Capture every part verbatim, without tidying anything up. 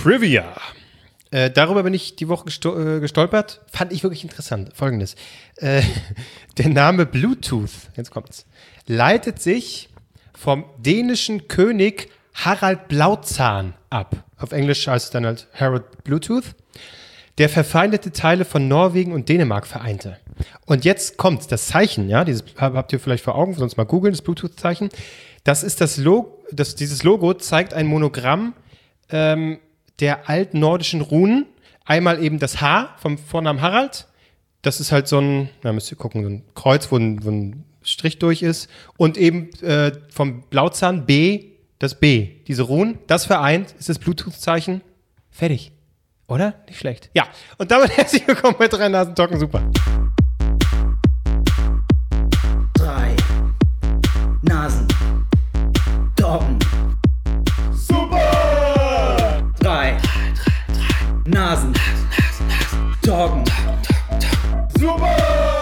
Trivia. Äh, darüber bin ich die Woche gesto- äh, gestolpert. Fand ich wirklich interessant. Folgendes. Äh, der Name Bluetooth, jetzt kommt's, leitet sich vom dänischen König Harald Blauzahn ab. Auf Englisch heißt es dann halt Harald Bluetooth. Der verfeindete Teile von Norwegen und Dänemark vereinte. Und jetzt kommt das Zeichen, ja, dieses habt ihr vielleicht vor Augen, sonst mal googeln, das Bluetooth-Zeichen. Das ist das Logo, das, dieses Logo zeigt ein Monogramm ähm, der altnordischen Runen. Einmal eben das H vom Vornamen Harald. Das ist halt so ein, na müsst ihr gucken, so ein Kreuz, wo ein, wo ein Strich durch ist. Und eben äh, vom Blauzahn B, das B. Diese Runen, das vereint, ist das Bluetooth-Zeichen. Fertig. Oder? Nicht schlecht. Ja, und damit herzlich willkommen bei drei Nasen Talken Super. Drei Nasen Talken Super. Drei Nasen Talken Super.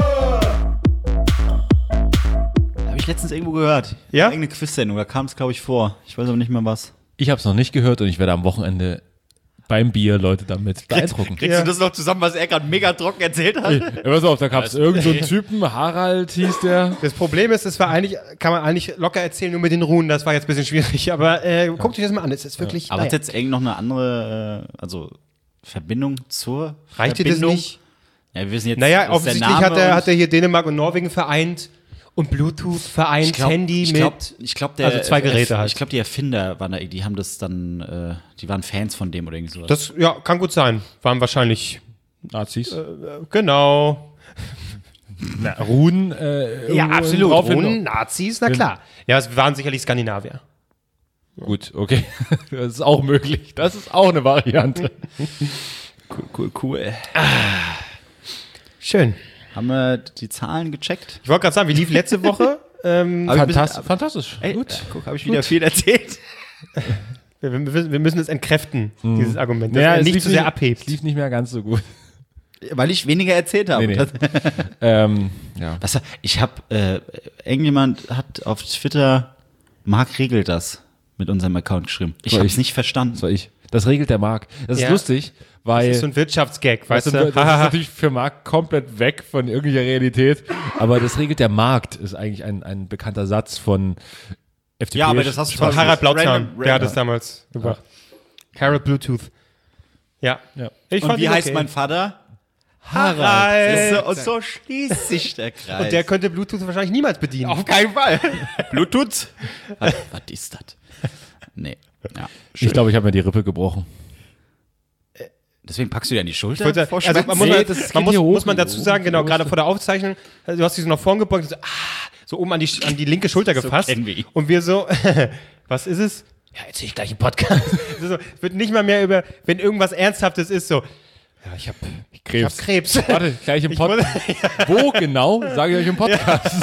Habe ich letztens irgendwo gehört. Ja? Irgendeine Quiz-Sendung, da kam es, glaube ich, vor. Ich weiß aber nicht mehr was. Ich habe es noch nicht gehört und ich werde am Wochenende beim Bier Leute damit beeindrucken. Kriegst Ja. du das noch zusammen, was er gerade mega trocken erzählt hat? Ey, pass auf, da gab es irgendeinen so einen Typen, Harald hieß der. Das Problem ist, das war eigentlich, kann man eigentlich locker erzählen, nur mit den Runen, das war jetzt ein bisschen schwierig, aber äh, guckt euch das mal an, es ist wirklich, Aber naja. hat jetzt irgend noch eine andere, äh, also Verbindung zur Reicht dir das Verbindung? nicht? Ja, wir wissen jetzt, Naja, was ist der offensichtlich Name hat er, und- hat er hier Dänemark und Norwegen vereint und Bluetooth vereint, Ich glaub- Handy ich mit, glaub, ich glaub, der, also zwei Geräte äh, halt. Ich glaube, die Erfinder waren da, die haben das dann, äh, die waren Fans von dem oder irgendwie sowas. Das, ja, kann gut sein, waren wahrscheinlich, Nazis. äh, genau. Na, Runen. Äh, Ja, irgendwo absolut, drauf hin- Runen, Nazis, na klar. Ja, es waren sicherlich Skandinavier. Gut, okay. Das ist auch möglich. Das ist auch eine Variante. cool, cool, cool. Schön. Haben wir die Zahlen gecheckt? Ich wollte gerade sagen, wie lief letzte Woche? ähm, Aber- Fantastisch. Fantastisch. Ey, Gut. ja, guck, habe ich wieder viel erzählt. wir, wir, wir müssen es entkräften, dieses Argument, dass Ja, er es nicht lief zu sehr nicht- abhebt. Es lief nicht mehr ganz so gut. Weil ich weniger erzählt habe. Nee, nee. ähm, ja. Was, ich habe, äh, irgendjemand hat auf Twitter, Marc regelt das mit unserem Account geschrieben. Ich War habe ich. es nicht verstanden. Das war ich. Das regelt der Marc. Das ist Ja. lustig, weil. Das ist so ein Wirtschaftsgag, weißt das, du? ist, das ist natürlich für Marc komplett weg von irgendeiner Realität. Aber das regelt der Markt, ist eigentlich ein, ein bekannter Satz von F D P. Ja, aber das hast du Von Random- Harald Blauzahn, random- der hat es random. damals gebracht. Harald Bluetooth. Ja. Ja. Ich Und fand wie ihn heißt okay. mein Vater? Harald. Siehst du? Und so schließt sich der Kreis. Und der könnte Bluetooth wahrscheinlich niemals bedienen. Auf keinen Fall. Bluetooth? Was, was ist das? Nee. Ja. Ich glaube, ich habe mir die Rippe gebrochen. Deswegen packst du dir an die Schulter? Ich wollte- vor also man, Schmerzen? muss, Nee, man, das man geht muss, hier hoch. muss man dazu sagen, genau, Hoch. gerade vor der Aufzeichnung, also du hast dich so nach vorn gebeugt und so, ah, so oben an die, an die linke Schulter gefasst. kennen wir ihn. Und wir so, was ist es? Ja, erzähl ich gleich im Podcast. so, es wird nicht mal mehr über, wenn irgendwas Ernsthaftes ist, so, ja, ich hab, ich Krebs. hab Krebs. Warte, gleich im Ich Podcast. muss- Wo genau, sage ich euch im Podcast.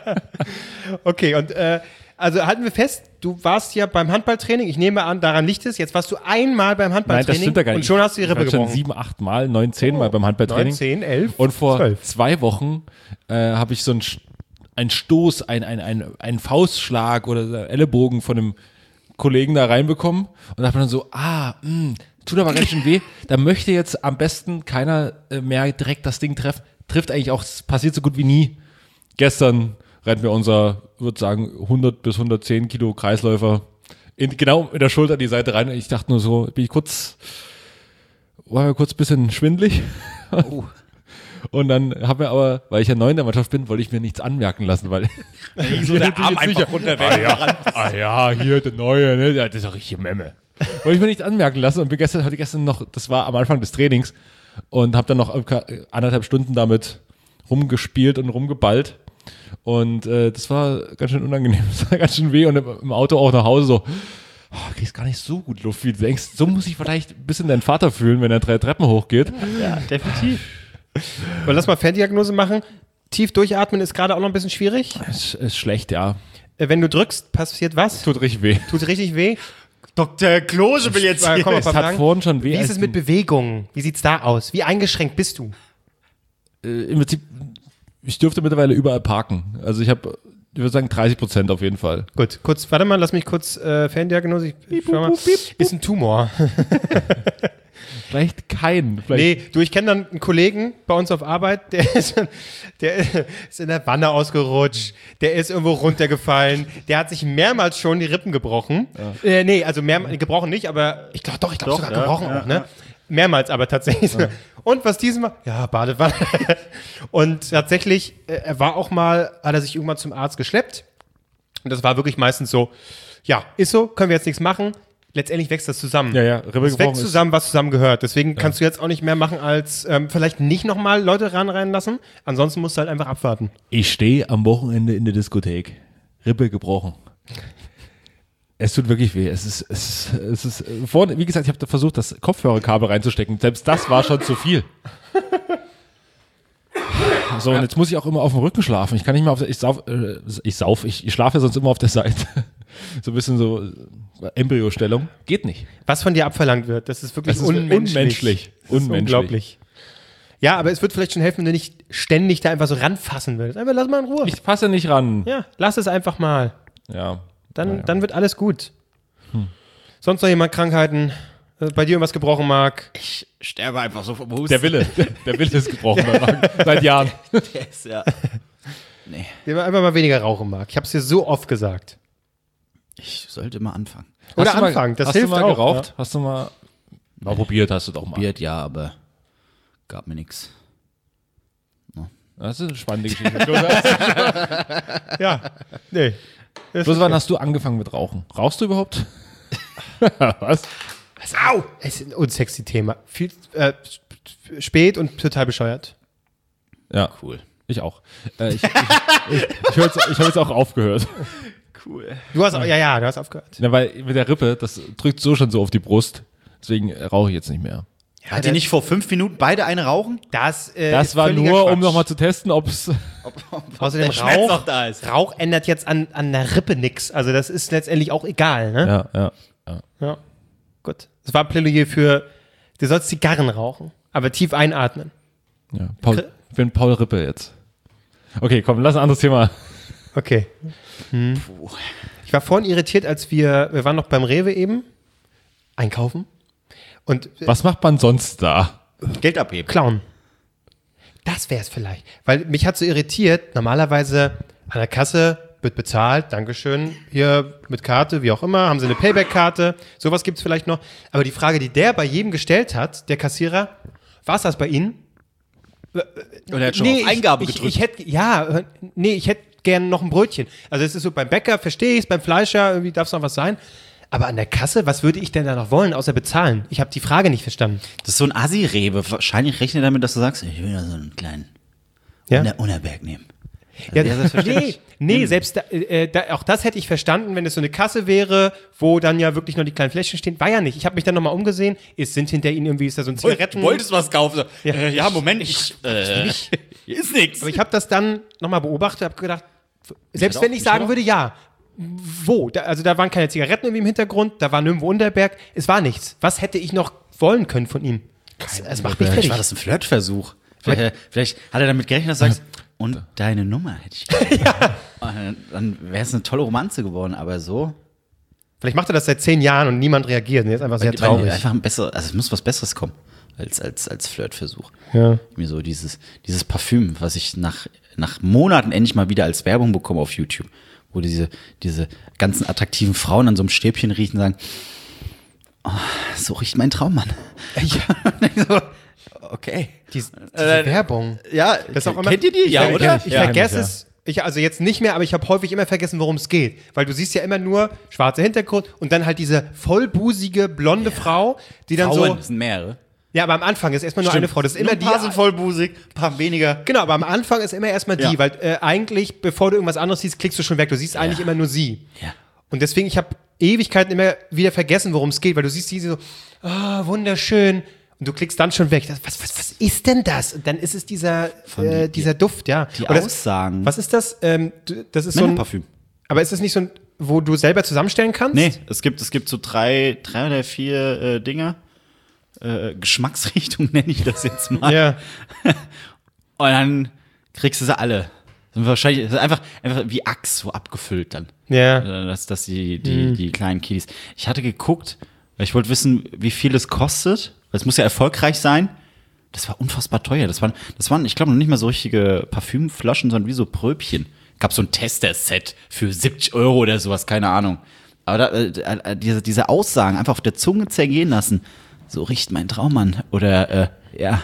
Okay, und äh, also halten wir fest, du warst ja beim Handballtraining, ich nehme an, daran liegt es, jetzt warst du einmal beim Nein, Handballtraining das stimmt ja gar nicht. und schon hast du die Ich Rippe war schon gebrochen. sieben, acht Mal, neun, zehn Mal beim Handballtraining. neun, zehn, elf, Und vor zwölf. zwei Wochen äh, habe ich so einen ein Stoß, ein, ein, ein, ein Faustschlag oder Ellenbogen von einem Kollegen da reinbekommen und dachte mir dann so, ah, mh, tut aber ganz schön weh. Da möchte jetzt am besten keiner äh, mehr direkt das Ding treffen. Trifft eigentlich auch, es passiert so gut wie nie. Gestern rennt mir unser, würde sagen, hundert bis hundertzehn Kilo Kreisläufer in, genau in der Schulter die Seite rein. Ich dachte nur so, bin ich kurz, war mir kurz ein bisschen schwindelig. Oh. Und dann habe mir aber, weil ich ja neu in der Mannschaft bin, wollte ich mir nichts anmerken lassen, weil so der Arm einfach runter. ah, ja, ah ja, hier der Neue, ne? Ja, das ist doch richtig Memme. Wollte ich mir nichts anmerken lassen und bin gestern, heute gestern noch, das war am Anfang des Trainings und habe dann noch anderthalb Stunden damit rumgespielt und rumgeballt und äh, das war ganz schön unangenehm, das war ganz schön weh und im Auto auch nach Hause so, oh, kriegst gar nicht so gut Luft, wie du denkst. So muss ich vielleicht ein bisschen deinen Vater fühlen, wenn er drei Treppen hochgeht. Ja, definitiv. Aber lass mal Ferndiagnose machen. Tief durchatmen ist gerade auch noch ein bisschen schwierig. Ist, ist schlecht, ja. Äh, Wenn du drückst, passiert was? Tut richtig weh. Tut richtig weh. Doktor Klose will jetzt Äh, komm mal, Es hat fragen. vorhin schon weh. Wie ist als es mit Bewegungen? Wie sieht's da aus? Wie eingeschränkt bist du? äh, im Prinzip, ich dürfte mittlerweile überall parken. Also ich habe ich würde sagen dreißig Prozent auf jeden Fall. Gut, kurz, warte mal, lass mich kurz äh, Ferndiagnose. Ich, ich schau mal. Ist ein Tumor. Vielleicht kein. Vielleicht Nee, du, ich kenne dann einen Kollegen bei uns auf Arbeit, der ist, der ist in der Wanne ausgerutscht, der ist irgendwo runtergefallen, der hat sich mehrmals schon die Rippen gebrochen. Ja. Äh, nee, also mehr, gebrochen nicht, aber ich glaube doch, ich glaube sogar ja, gebrochen ja, auch, ne? ja. Mehrmals aber tatsächlich. Ja. Und was diesmal? Ja, Badewanne. Und tatsächlich, äh, er war auch mal, hat er sich irgendwann zum Arzt geschleppt. Und das war wirklich meistens so, ja, ist so, können wir jetzt nichts machen. Letztendlich wächst das zusammen. Ja, ja, Rippe es gebrochen wächst ist- zusammen, was zusammen gehört. Deswegen kannst du jetzt auch nicht mehr machen, als ähm, vielleicht nicht nochmal Leute ran reinlassen. Ansonsten musst du halt einfach abwarten. Ich stehe am Wochenende in der Diskothek. Rippe gebrochen. Es tut wirklich weh. Es ist, es ist, es ist äh, vorne, wie gesagt, ich habe versucht, das Kopfhörerkabel reinzustecken. Selbst das war schon zu viel. So, und jetzt muss ich auch immer auf dem Rücken schlafen. Ich kann nicht mehr auf der, ich sauf, äh, ich sauf, ich, ich schlafe sonst immer auf der Seite. So ein bisschen so äh, Embryostellung. Geht nicht. Was von dir abverlangt wird, das ist wirklich Das ist unmenschlich. unmenschlich. Das ist Unmenschlich. unglaublich. Ja, aber es wird vielleicht schon helfen, wenn du nicht ständig da einfach so ranfassen willst. Einfach lass mal in Ruhe. Ich passe nicht ran. Ja, lass es einfach mal. Ja. Dann, Naja. dann wird alles gut. Sonst noch jemand Krankheiten? Äh, Bei dir irgendwas gebrochen, Marc? Ich sterbe einfach so vom Husten. Der Wille. Der Wille ist gebrochen. bei Marc. Seit Jahren. Der ist ja. Nee, Einfach mal weniger rauchen, Marc. Ich habe es dir so oft gesagt. ich sollte mal anfangen. Oder Hast du mal- anfangen, das hast hilft du mal auch, geraucht? ja. Hast du mal. Mal probiert, hast du doch mal. Probiert, ja, aber gab mir nichts. Das ist eine spannende Geschichte. Bloß, Ja, nee. Das bloß ist- wann hast du angefangen mit Rauchen? Rauchst du überhaupt? Was? Was? Au! Es ist ein unsexy Thema. Viel, äh, sp- spät und total bescheuert. Ja, Cool. ich auch. Äh, ich ich, ich, ich, hör jetzt, ich habe jetzt auch aufgehört. Cool. Du hast, auch- ja, ja, du hast aufgehört. Ja, weil mit der Rippe, das drückt so schon so auf die Brust. Deswegen äh, rauche ich jetzt nicht mehr. Hat ihr nicht vor fünf Minuten beide eine rauchen? Das, äh, Das ist war völliger nur, um Quatsch. nochmal zu testen, ob es. Außerdem der Schmerz Rauch, noch da ist. Rauch ändert jetzt an, an der Rippe nix. Also das ist letztendlich auch egal, ne? Ja, ja, ja. Ja. Gut. Das war ein Plädoyer für, du sollst Zigarren rauchen, aber tief einatmen. ja. Paul, ich bin Paul Rippe jetzt. Okay, komm, lass ein anderes Thema. Okay. Hm. Ich war vorhin irritiert, als wir, wir waren noch beim Rewe eben, einkaufen und äh, Was macht man sonst da? Geld abheben. klauen. Das wäre es vielleicht. Weil mich hat so irritiert, normalerweise an der Kasse wird bezahlt, Dankeschön, hier mit Karte, wie auch immer, haben sie eine Payback-Karte, sowas gibt es vielleicht noch. Aber die Frage, die der bei jedem gestellt hat, der Kassierer, war es das bei Ihnen? Und er hat schon auf Eingabe ich, gedrückt. Ich, ich hätte, ja, äh, nee, ich hätte gerne noch ein Brötchen. Also es ist so, beim Bäcker verstehe ich es, beim Fleischer irgendwie darf es noch was sein. Aber an der Kasse, was würde ich denn da noch wollen, außer bezahlen? Ich habe die Frage nicht verstanden. Das ist so ein Assi-Rewe. Wahrscheinlich rechnet er damit, dass du sagst, ich will da so einen kleinen Ja? Uner- Unerberg nehmen. Ja, Ja, selbstverständlich. nee, nee, selbst da, äh, da, auch das hätte ich verstanden, wenn es so eine Kasse wäre, wo dann ja wirklich nur die kleinen Fläschchen stehen. War ja nicht. Ich habe mich dann nochmal umgesehen. Es sind hinter ihnen irgendwie, ist da so ein Zigaretten. Du wolltest was kaufen. Ja. Ja, äh, ja Moment, ich, äh, hier ist nichts. Aber ich habe das dann nochmal beobachtet, habe gedacht, selbst hätte wenn auch- ich ich sagen hätte auch- würde, ja, wo? Da, also da waren keine Zigaretten irgendwie im Hintergrund, da war nirgendwo Unterberg, es war nichts. Was hätte ich noch wollen können von ihm? Das, das macht mich Vielleicht fertig. war das ein Flirtversuch. Vielleicht, äh, vielleicht hat er damit gerechnet, dass du sagst, und deine Nummer hätte ich gerne. Und dann wäre es eine tolle Romanze geworden, aber so. Vielleicht macht er das seit zehn Jahren und niemand reagiert. Und jetzt einfach sehr Weil- traurig. Einfach ein besser, also es muss was Besseres kommen als, als, als Flirtversuch. Ja. Mir so dieses, dieses Parfüm, was ich nach, nach Monaten endlich mal wieder als Werbung bekomme auf YouTube, wo diese, diese ganzen attraktiven Frauen an so einem Stäbchen riechen und sagen, oh, so riecht mein Traummann. Ja. so, okay. Diese, diese Äh, Werbung. Ja, Das ist auch immer, kennt ihr die? Ich, Ja, ver- oder? Ich, ich Ja, vergesse kenn ich, es. Ich, also jetzt nicht mehr, aber ich habe häufig immer vergessen, worum es geht. Weil du siehst ja immer nur schwarzer Hintergrund und dann halt diese vollbusige, blonde Frau, die dann Frauen, so. das sind mehrere. Ja, aber am Anfang ist erstmal nur eine Frau. Das ist immer Nur ein die. paar sind vollbusig, ein paar weniger. Genau, aber am Anfang ist immer erstmal die, Ja. weil äh, eigentlich, bevor du irgendwas anderes siehst, klickst du schon weg. Du siehst eigentlich Ja. immer nur sie. Ja. Und deswegen, ich habe Ewigkeiten immer wieder vergessen, worum es geht, weil du siehst die so, ah, wunderschön. Und du klickst dann schon weg. Das, was, was, was ist denn das? Und dann ist es dieser, äh, die- dieser Duft, ja. Die Oder das- Aussagen. Was ist das? Ähm, du- das ist so ein, Männerparfüm. aber ist das nicht so ein, wo du selber zusammenstellen kannst? Nee, es gibt, es gibt so drei, drei oder vier äh, Dinger. Äh, Geschmacksrichtung nenne ich das jetzt mal. Ja. Und dann kriegst du sie alle. Sind wahrscheinlich das ist einfach, einfach wie Axt so abgefüllt dann. Ja. Äh, Dass, dass die, die, die kleinen Kiddies. Ich hatte geguckt, weil ich wollte wissen, wie viel es kostet. Es muss ja erfolgreich sein. Das war unfassbar teuer. Das waren, das waren ich glaube, noch nicht mal so richtige Parfümflaschen, sondern wie so Pröbchen. Gab so ein Tester-Set für siebzig Euro oder sowas, keine Ahnung. Aber da, äh, äh, diese, diese Aussagen einfach auf der Zunge zergehen lassen. So riecht mein Traum an. Oder, äh, ja,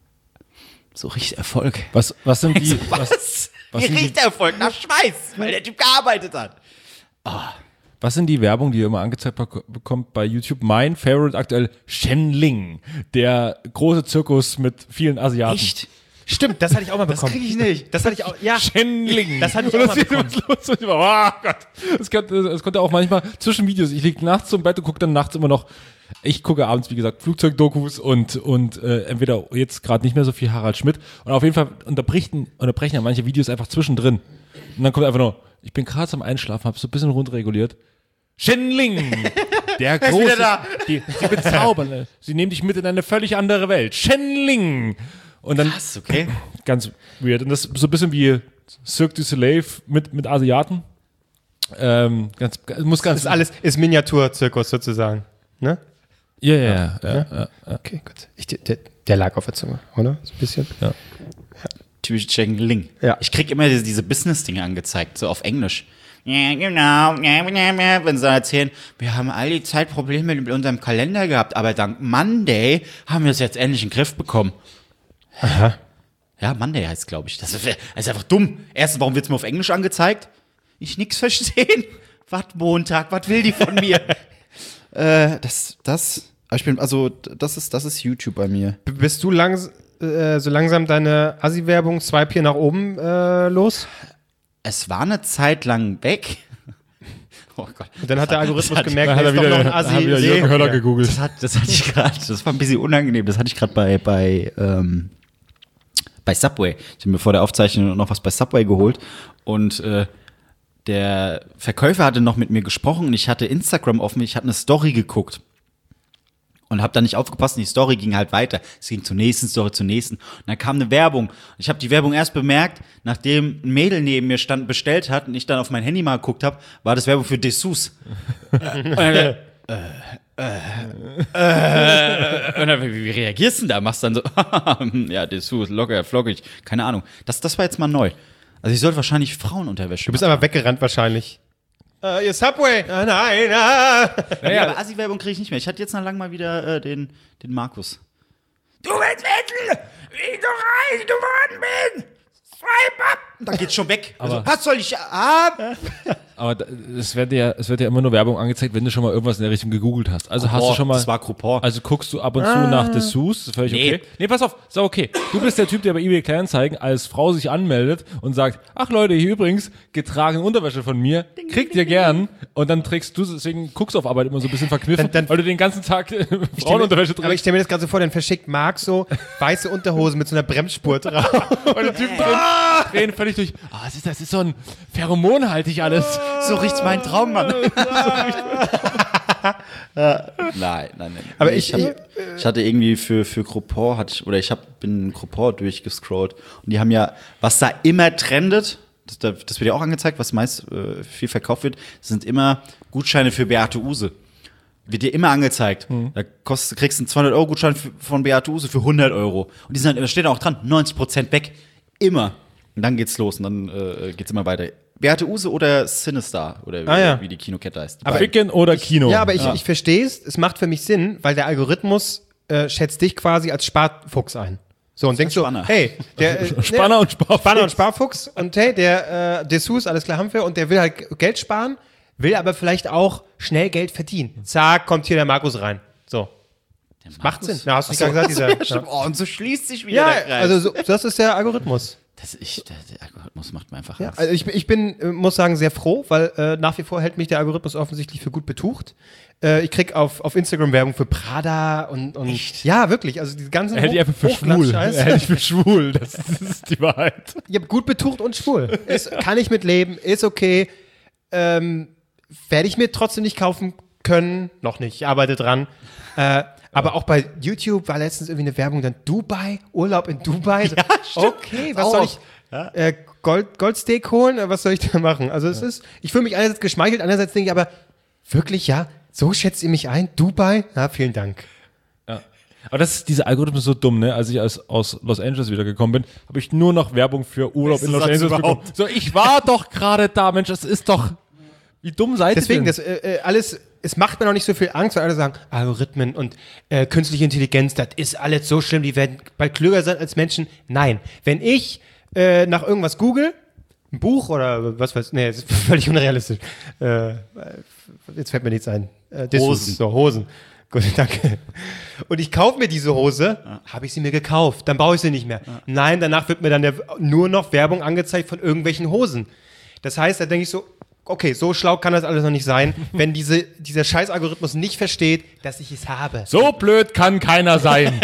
so riecht Erfolg. Was, was sind die. Was? Was, was Wie sind riecht die, Erfolg? Nach Schweiß, weil der Typ gearbeitet hat. was sind die Werbung, die ihr immer angezeigt bek- bekommt bei YouTube? Mein Favorite aktuell, Shenling, der große Zirkus mit vielen Asiaten. Echt? Stimmt, das hatte ich auch mal Das bekommen. kriege ich nicht. Das hatte ich auch, ja. Shenling. Das hatte ich Und auch das mal sieht bekommen. los, los, los. Oh Gott. Das konnte, das konnte auch manchmal zwischen Videos. Ich liege nachts im Bett und gucke dann nachts immer noch. Ich gucke abends, wie gesagt, Flugzeugdokus und, und äh, entweder jetzt gerade nicht mehr so viel Harald Schmidt. Und auf jeden Fall unterbrechen, unterbrechen ja manche Videos einfach zwischendrin. Und dann kommt einfach nur, ich bin gerade am Einschlafen, habe so ein bisschen runterreguliert. Shenling! Der große. wieder da. Die, sie bezaubern. äh, Sie nehmen dich mit in eine völlig andere Welt. Shenling! Und dann Krass, okay. ganz weird. Und das ist so ein bisschen wie Cirque du Soleil mit, mit Asiaten. Ähm, ganz, muss ganz. Das ist alles, ist Miniaturzirkus sozusagen. Ne? Ja, ja, ja. ja, ja. Okay, gut. Ich, der, der lag auf der Zunge, oder? So ein bisschen. Ja. Typisch Ling. Ja. Ich krieg immer diese, diese Business-Dinge angezeigt, so auf Englisch. Ja, genau. Wenn sie dann erzählen, wir haben all die Zeit Probleme mit unserem Kalender gehabt, aber dank Monday haben wir es jetzt endlich in den Griff bekommen. Aha. Ja, Monday heißt, glaube ich. Das ist, das ist einfach dumm. Erstens, warum wird es mir auf Englisch angezeigt? Ich nix verstehen. Was Montag? Was will die von mir? äh, das, das, ich bin, also, das ist, das ist YouTube bei mir. B- Bist du langs äh, so langsam deine Assi-Werbung Swipe hier nach oben äh, los? Es war eine Zeit lang weg. Oh Gott. Und dann hat der Algorithmus hat- gemerkt, Da hat er er ist doch wieder, noch ein da Assi. hat wieder See- Jürgen Höller Ja. gegoogelt. Das, hat, das hatte ich gerade, das war ein bisschen unangenehm. Das hatte ich gerade bei, bei, ähm, bei Subway. Ich habe mir vor der Aufzeichnung noch was bei Subway geholt und äh, der Verkäufer hatte noch mit mir gesprochen und ich hatte Instagram offen, ich hatte eine Story geguckt. Und habe dann nicht aufgepasst und die Story ging halt weiter. Es ging zur nächsten Story, zur nächsten. Und dann kam eine Werbung. Und ich habe die Werbung erst bemerkt, nachdem ein Mädel neben mir stand, bestellt hat und ich dann auf mein Handy mal geguckt habe, war das Werbung für Dessous. Und dann, äh, äh, äh, und dann, wie, wie reagierst du denn da? Machst dann so, ja, Dessous, locker, flockig, keine Ahnung. Das, das war jetzt mal neu. Also ich sollte wahrscheinlich Frauenunterwäsche Du bist einfach weggerannt wahrscheinlich. Äh, ihr Subway. Ah, nein, ah. Ja, aber Assi-Werbung kriege ich nicht mehr. Ich hatte jetzt noch lang mal wieder äh, den, den Markus. Du willst wissen, wie ich so reich geworden bin? Swipe up! Und dann geht's schon weg. Also, was soll ich haben? Aber da- es wird ja, es wird ja immer nur Werbung angezeigt, wenn du schon mal irgendwas in der Richtung gegoogelt hast. Also hast du schon mal. Das war Coupon. Also guckst du ab und zu nach Dessous, ist völlig Nee. okay. Nee, pass auf, ist auch okay. Du bist der Typ, der bei eBay Kleinanzeigen als Frau sich anmeldet und sagt, ach Leute, hier übrigens, getragene Unterwäsche von mir, kriegt ihr gern. Und dann trägst du, deswegen guckst du auf Arbeit immer so ein bisschen verkniffen, Dann- dann- weil du den ganzen Tag Ich stell mir- Frauenunterwäsche Aber ich trägst. stelle mir das gerade so vor, dann verschickt Marc so weiße Unterhosen mit so einer Bremsspur drauf. Und die Typen drehen, drehen völlig durch. Ah, das ist, das ist so ein pheromonhaltig alles. So riecht mein Traummann. nein, nein, nein. Aber Nee, ich- hab, ich hatte irgendwie für, für Groupon, hatte ich, oder ich hab, bin Groupon durchgescrollt und die haben ja, was da immer trendet, das, das wird ja auch angezeigt, was meist äh, viel verkauft wird, sind immer Gutscheine für Beate Uhse. Wird dir immer angezeigt. Da kostet, kriegst du einen zweihundert Euro Gutschein für, von Beate Uhse für hundert Euro. Und die sind, da steht auch dran, neunzig Prozent weg. Immer. Und dann geht's los und dann äh, geht's immer weiter. Beate Uhse oder Sinister oder Ah, ja. wie die Kinokette heißt. Aber- Ficken oder Kino. Ja, aber ich, ich verstehe es. Es macht für mich Sinn, weil der Algorithmus äh, schätzt dich quasi als Sparfuchs ein. So, und denkst so, Spanner. hey, der äh, Spanner ne, und Sparfuchs. Spanner und Sparfuchs und hey, der äh, Dessous, alles klar haben wir und der will halt Geld sparen, will aber vielleicht auch schnell Geld verdienen. Zack, kommt hier der Markus rein. So, Der macht Markus? Sinn. Na, hast du nicht gerade gesagt, dieser. Ja, stimmt. Ja, Oh, und so schließt sich wieder ja der Kreis. also so, das ist der Algorithmus. das ich, der, der Algorithmus macht mir einfach Ja, Angst. also ich, bin- ich bin, äh, muss sagen, sehr froh, weil äh, nach wie vor hält mich der Algorithmus offensichtlich für gut betucht. Äh, ich krieg auf, auf Instagram Werbung für Prada und, und ja, wirklich, also diese ganzen Er hält dich einfach für schwul. Er hält dich für schwul. Das, das ist die Wahrheit. Ja, gut betucht und schwul. Ist, kann ich mitleben, ist okay. Ähm, werde ich mir trotzdem nicht kaufen können. Noch nicht, ich arbeite dran. Äh, aber auch bei YouTube war letztens irgendwie eine Werbung, dann Dubai, Urlaub in Dubai. Ja, stimmt. Okay, was Auch soll ich, Ja. Äh, Gold, Goldsteak holen, was soll ich da machen? Also es ja. ist, ich fühle mich einerseits geschmeichelt, andererseits denke ich aber, wirklich, ja, so schätzt ihr mich ein? Dubai? Ja, vielen Dank. Ja. Aber das ist, dieser Algorithmus so dumm, ne? Als ich aus, aus Los Angeles wiedergekommen bin, habe ich nur noch Werbung für Urlaub in Los Angeles bekommen. So, ich war doch gerade da, Mensch, das ist doch, wie dumm seid ihr Deswegen, denn? das äh, alles, es macht mir noch nicht so viel Angst, weil alle sagen, Algorithmen und äh, künstliche Intelligenz, das ist alles so schlimm, die werden bald klüger sein als Menschen. Nein, wenn ich äh, nach irgendwas google, ein Buch oder was weiß ich, nee, das ist völlig unrealistisch. Äh, jetzt fällt mir nichts ein. Äh, Hosen. So, Hosen. Gut, danke. Und ich kaufe mir diese Hose, ja. habe ich sie mir gekauft, dann brauche ich sie nicht mehr. Ja. Nein, danach wird mir dann der, nur noch Werbung angezeigt von irgendwelchen Hosen. Das heißt, da denke ich so, okay, so schlau kann das alles noch nicht sein, wenn diese, dieser Scheiß-Algorithmus nicht versteht, dass ich es habe. So blöd kann keiner sein.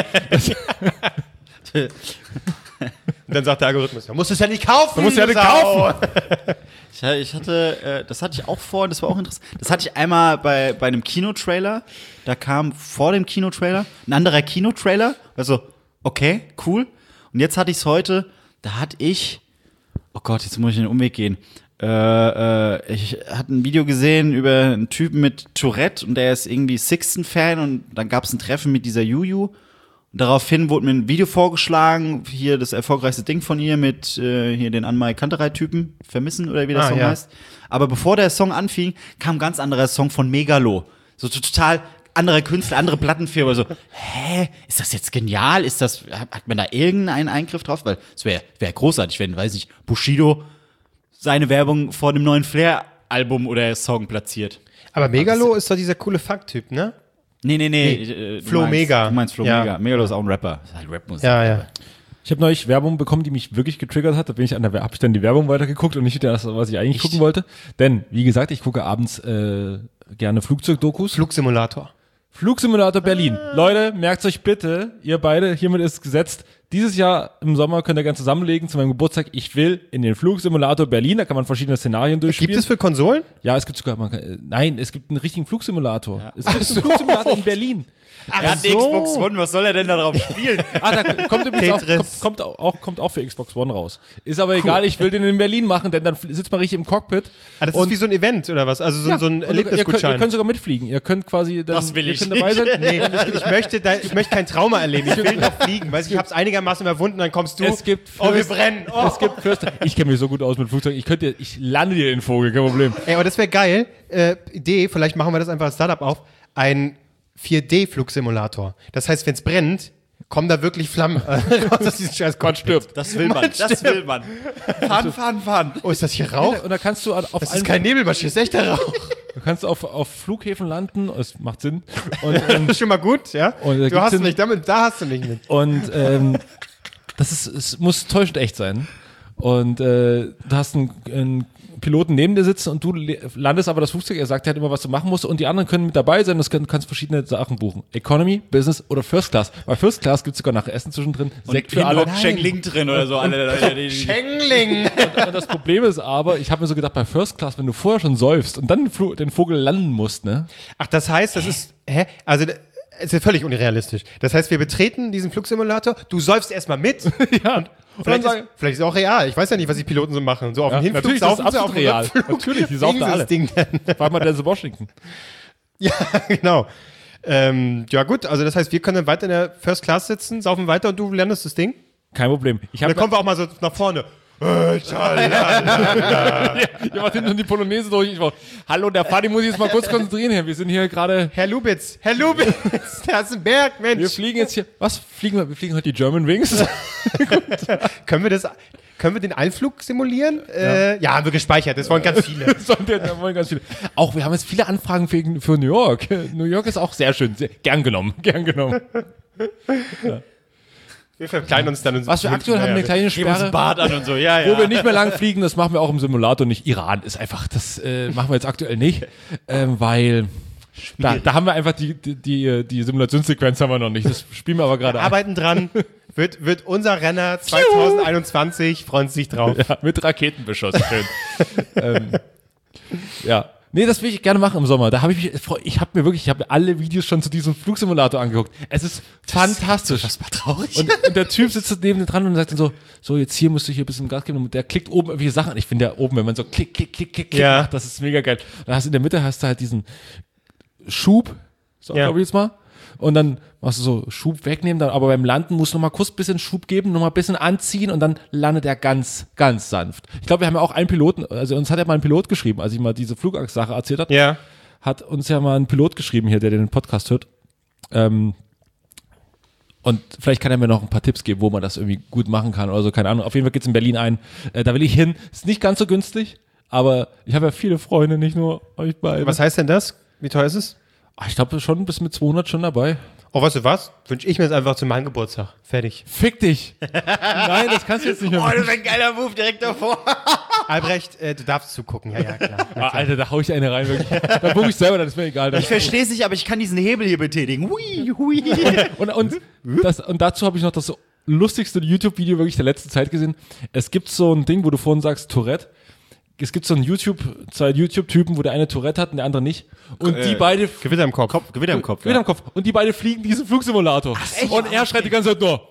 Und dann sagt der Algorithmus, du musst es ja nicht kaufen. Du musst ja nicht kaufen. Ich, ich hatte, äh, das hatte ich auch vor, das war auch interessant. Das hatte ich einmal bei, bei einem Kinotrailer. Da kam vor dem Kinotrailer ein anderer Kinotrailer. Also, okay, cool. Und jetzt hatte ich es heute, da hatte ich, oh Gott, jetzt muss ich den Umweg gehen. Äh, äh, ich hatte ein Video gesehen über einen Typen mit Tourette und der ist irgendwie Sixten-Fan und dann gab es ein Treffen mit dieser Juju. Daraufhin wurde mir ein Video vorgeschlagen, hier das erfolgreichste Ding von ihr mit äh, hier den Anmai-Kanterei-Typen, Vermissen oder wie der ah, Song ja. heißt. Aber bevor der Song anfing, kam ein ganz anderer Song von Megalo. So total anderer Künstler, andere Plattenfirma. So, hä, ist das jetzt genial? Ist das, hat man da irgendeinen Eingriff drauf? Weil es wäre wär großartig, wenn, weiß ich, Bushido seine Werbung vor dem neuen Flair-Album oder Song platziert. Aber Megalo ist doch dieser coole Fuck-Typ, ne? Nee, nee, nee. nee. Äh, Flo meinst, Mega. Du meinst Flo ja. Mega. Megalo ist auch ein Rapper. Das ist halt Rapmusik. Ja, ja. Ich habe neulich Werbung bekommen, die mich wirklich getriggert hat. Da bin ich an der, habe ich dann die Werbung weitergeguckt und nicht das, was ich eigentlich Echt? gucken wollte. Denn, wie gesagt, ich gucke abends äh, gerne Flugzeugdokus. Flugsimulator. Flugsimulator Berlin. Ah. Leute, merkt euch bitte, ihr beide, hiermit ist gesetzt, dieses Jahr im Sommer könnt ihr gerne zusammenlegen zu meinem Geburtstag. Ich will in den Flugsimulator Berlin, da kann man verschiedene Szenarien durchspielen. Gibt es für Konsolen? Ja, es gibt sogar, man kann, äh, nein, es gibt einen richtigen Flugsimulator. Ja. Es gibt so. einen Flugsimulator in Berlin. Ach er hat so. Xbox One, was soll er denn da drauf spielen? Ah, da kommt übrigens auch, kommt, kommt, auch, kommt auch für Xbox One raus. Ist aber cool. egal, ich will den in Berlin machen, denn dann sitzt man richtig im Cockpit. Ah, das ist wie so ein Event oder was? Also so, ja. so ein Erlebnisgutschein. Ihr, ihr könnt sogar mitfliegen. Ihr könnt quasi dann, das will ich ihr könnt dabei sein. Nee, ich möchte, da, ich möchte kein Trauma erleben. Ich will noch fliegen. Weiß ich, ich habe es einigermaßen überwunden, dann kommst du. Es gibt Fürst, oh, wir brennen. Oh. Es gibt Fürst, ich kenne mich so gut aus mit Flugzeugen. Ich könnte, ich lande dir den Vogel, kein Problem. Ey, aber das wäre geil. Äh, Idee, vielleicht machen wir das einfach als Startup auf. Ein vier D-Flugsimulator. Das heißt, wenn es brennt, kommen da wirklich Flammen raus aus diesem scheiß Gott stirbt. Das will man, man das will man. Fahren, fahren, fahren. Oh, ist das hier Rauch? Und da kannst du auf Das ist kein Nebelmaschine, das ist echter Rauch. Du kannst auf, auf Flughäfen landen, es macht Sinn. Und, und, das ist schon mal gut, ja? Und, du hast nicht damit, da hast du nicht mit. Und ähm, das ist, es muss täuschend echt sein. Und äh, du hast einen, einen Piloten neben dir sitzen und du landest aber das Flugzeug, er sagt halt immer, was du machen musst und die anderen können mit dabei sein, das können, du kannst verschiedene Sachen buchen. Economy, Business oder First Class. Bei First Class gibt es sogar nach Essen zwischendrin Sekt für alle. Schengling drin oder so. Schengling! Und, und das Problem ist aber, ich habe mir so gedacht, bei First Class, wenn du vorher schon säufst und dann den Vogel landen musst, ne? Ach, das heißt, das ist, hä? Also, es ist ja völlig unrealistisch. Das heißt, wir betreten diesen Flugsimulator, du säufst erstmal mit. Ja. Vielleicht ist, vielleicht ist es auch real. Ich weiß ja nicht, was die Piloten so machen. So auf ja, dem Hinflug natürlich saufen ist sie das auf dem real. Rückflug. Natürlich, die saufen da alle. Ding War mal Denzel Washington. Ja, genau. Ähm, ja gut, also das heißt, wir können dann weiter in der First Class sitzen, saufen weiter und du lernst das Ding. Kein Problem. Ich dann kommen wir auch mal so nach vorne. ja, ihr macht hinten die Polonaise durch. Ich war, hallo, der Fadi muss sich jetzt mal kurz konzentrieren hier. Wir sind hier gerade. Herr Lubitz, Herr Lubitz, da ist ein Berg, Mensch. Wir fliegen jetzt hier. Was? Fliegen wir? Wir fliegen heute die German Wings. Können wir das. Können wir den Einflug simulieren? Ja, äh, ja haben wir gespeichert. Das wollen ganz viele. das wollen ganz viele. Auch wir haben jetzt viele Anfragen für, für New York. New York ist auch sehr schön. Sehr, gern genommen. Gern genommen. Ja. Wir verkleiden uns dann. Was wir aktuell haben, eine kleine Sperre. Bart an und so, ja, ja. Wo wir nicht mehr lang fliegen, das machen wir auch im Simulator nicht. Iran ist einfach, das äh, machen wir jetzt aktuell nicht, ähm, weil da, da haben wir einfach die, die, die, die Simulationssequenz haben wir noch nicht. Das spielen wir aber gerade ein. Arbeiten dran. Wird, wird unser Renner zwanzig einundzwanzig, freuen sich drauf. Ja, mit Raketenbeschuss, schön. ähm, ja. Nee, das will ich gerne machen im Sommer. Da habe ich mich, ich habe mir wirklich, ich habe mir alle Videos schon zu diesem Flugsimulator angeguckt. Es ist fantastisch. Das war traurig. Und, und der Typ sitzt neben dir dran und sagt dann so, so jetzt hier musst du hier ein bisschen Gas geben und der klickt oben irgendwelche Sachen an. Ich finde ja oben, wenn man so klick, klick, klick, klick, klick Ja. macht, das ist mega geil. Dann hast du in der Mitte hast du halt diesen Schub, so Ja. glaube ich jetzt mal. Und dann machst du so Schub wegnehmen, dann, aber beim Landen musst du noch mal kurz ein bisschen Schub geben, noch mal ein bisschen anziehen und dann landet er ganz, ganz sanft. Ich glaube, wir haben ja auch einen Piloten, also uns hat ja mal ein Pilot geschrieben, als ich mal diese Flugangst-Sache erzählt habe, Ja. hat uns ja mal ein Pilot geschrieben hier, der den Podcast hört. Ähm, und vielleicht kann er mir noch ein paar Tipps geben, wo man das irgendwie gut machen kann oder so, keine Ahnung. Auf jeden Fall geht's in Berlin ein. Äh, da will ich hin. Ist nicht ganz so günstig, aber ich habe ja viele Freunde, nicht nur euch beide. Was heißt denn das? Wie teuer ist es? Ah, ich glaube schon bis mit zweihundert schon dabei. Oh, weißt du was? Wünsche ich mir jetzt einfach zu meinem Geburtstag. Fertig. Fick dich! Nein, das kannst du jetzt nicht mehr machen. ist ein geiler Move direkt davor. Albrecht, äh, du darfst zugucken. Ja, ja, klar. Ah, Alter, da hau ich eine rein, wirklich. Da buche ich selber, dann ist mir egal. Dann Ich verstehe es nicht, aber ich kann diesen Hebel hier betätigen. Hui, hui. Und, und, das, und dazu habe ich noch das lustigste YouTube-Video wirklich der letzten Zeit gesehen. Es gibt so ein Ding, wo du vorhin sagst, Tourette. Es gibt so ein YouTube, zwei YouTube-Typen, wo der eine Tourette hat und der andere nicht. Und die beide Gewitter im Kopf. Kopf, Gewitter im Kopf. Gewitter am Kopf. Und die beide fliegen diesen Flugsimulator. Und er schreit die ganze Zeit nur